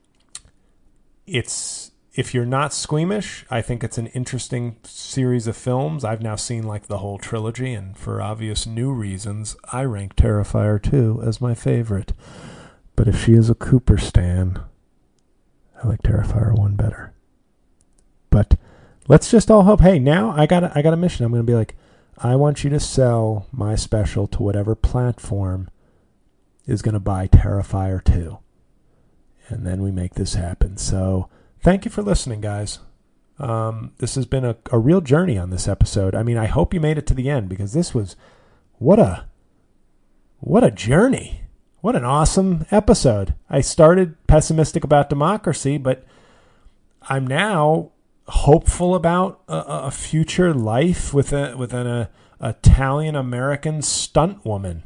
it's... If you're not squeamish, I think it's an interesting series of films. I've now seen like the whole trilogy, and for obvious new reasons, I rank Terrifier two as my favorite. But if she is a Cooper stan, I like Terrifier one better. But let's just all hope, hey, now I got a, I got a mission. I'm going to be like, I want you to sell my special to whatever platform is going to buy Terrifier two. And then we make this happen. So... thank you for listening, guys. Um, this has been a, a real journey on this episode. I mean, I hope you made it to the end, because this was, what a, what a journey. What an awesome episode. I started pessimistic about democracy, but I'm now hopeful about a, a future life with a with an a, Italian-American stunt woman.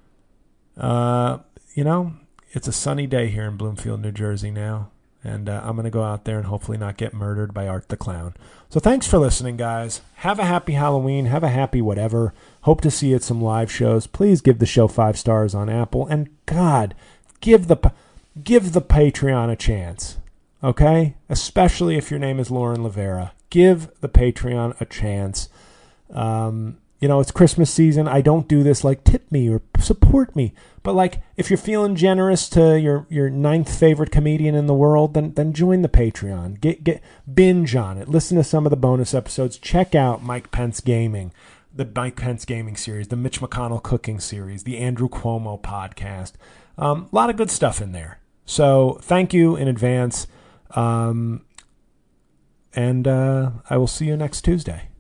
Uh, you know, it's a sunny day here in Bloomfield, New Jersey now. And uh, I'm going to go out there and hopefully not get murdered by Art the Clown. So thanks for listening, guys. Have a happy Halloween. Have a happy whatever. Hope to see you at some live shows. Please give the show five stars on Apple. And, God, give the give the Patreon a chance. Okay? Especially if your name is Lauren Levera. Give the Patreon a chance. Um, you know, it's Christmas season. I don't do this like tip me or support me. But like, if you're feeling generous to your, your ninth favorite comedian in the world, then then join the Patreon. Get get binge on it. Listen to some of the bonus episodes. Check out Mike Pence Gaming, the Mike Pence Gaming series, the Mitch McConnell Cooking series, the Andrew Cuomo podcast. Um, a lot of good stuff in there. So thank you in advance. Um, and uh, I will see you next Tuesday.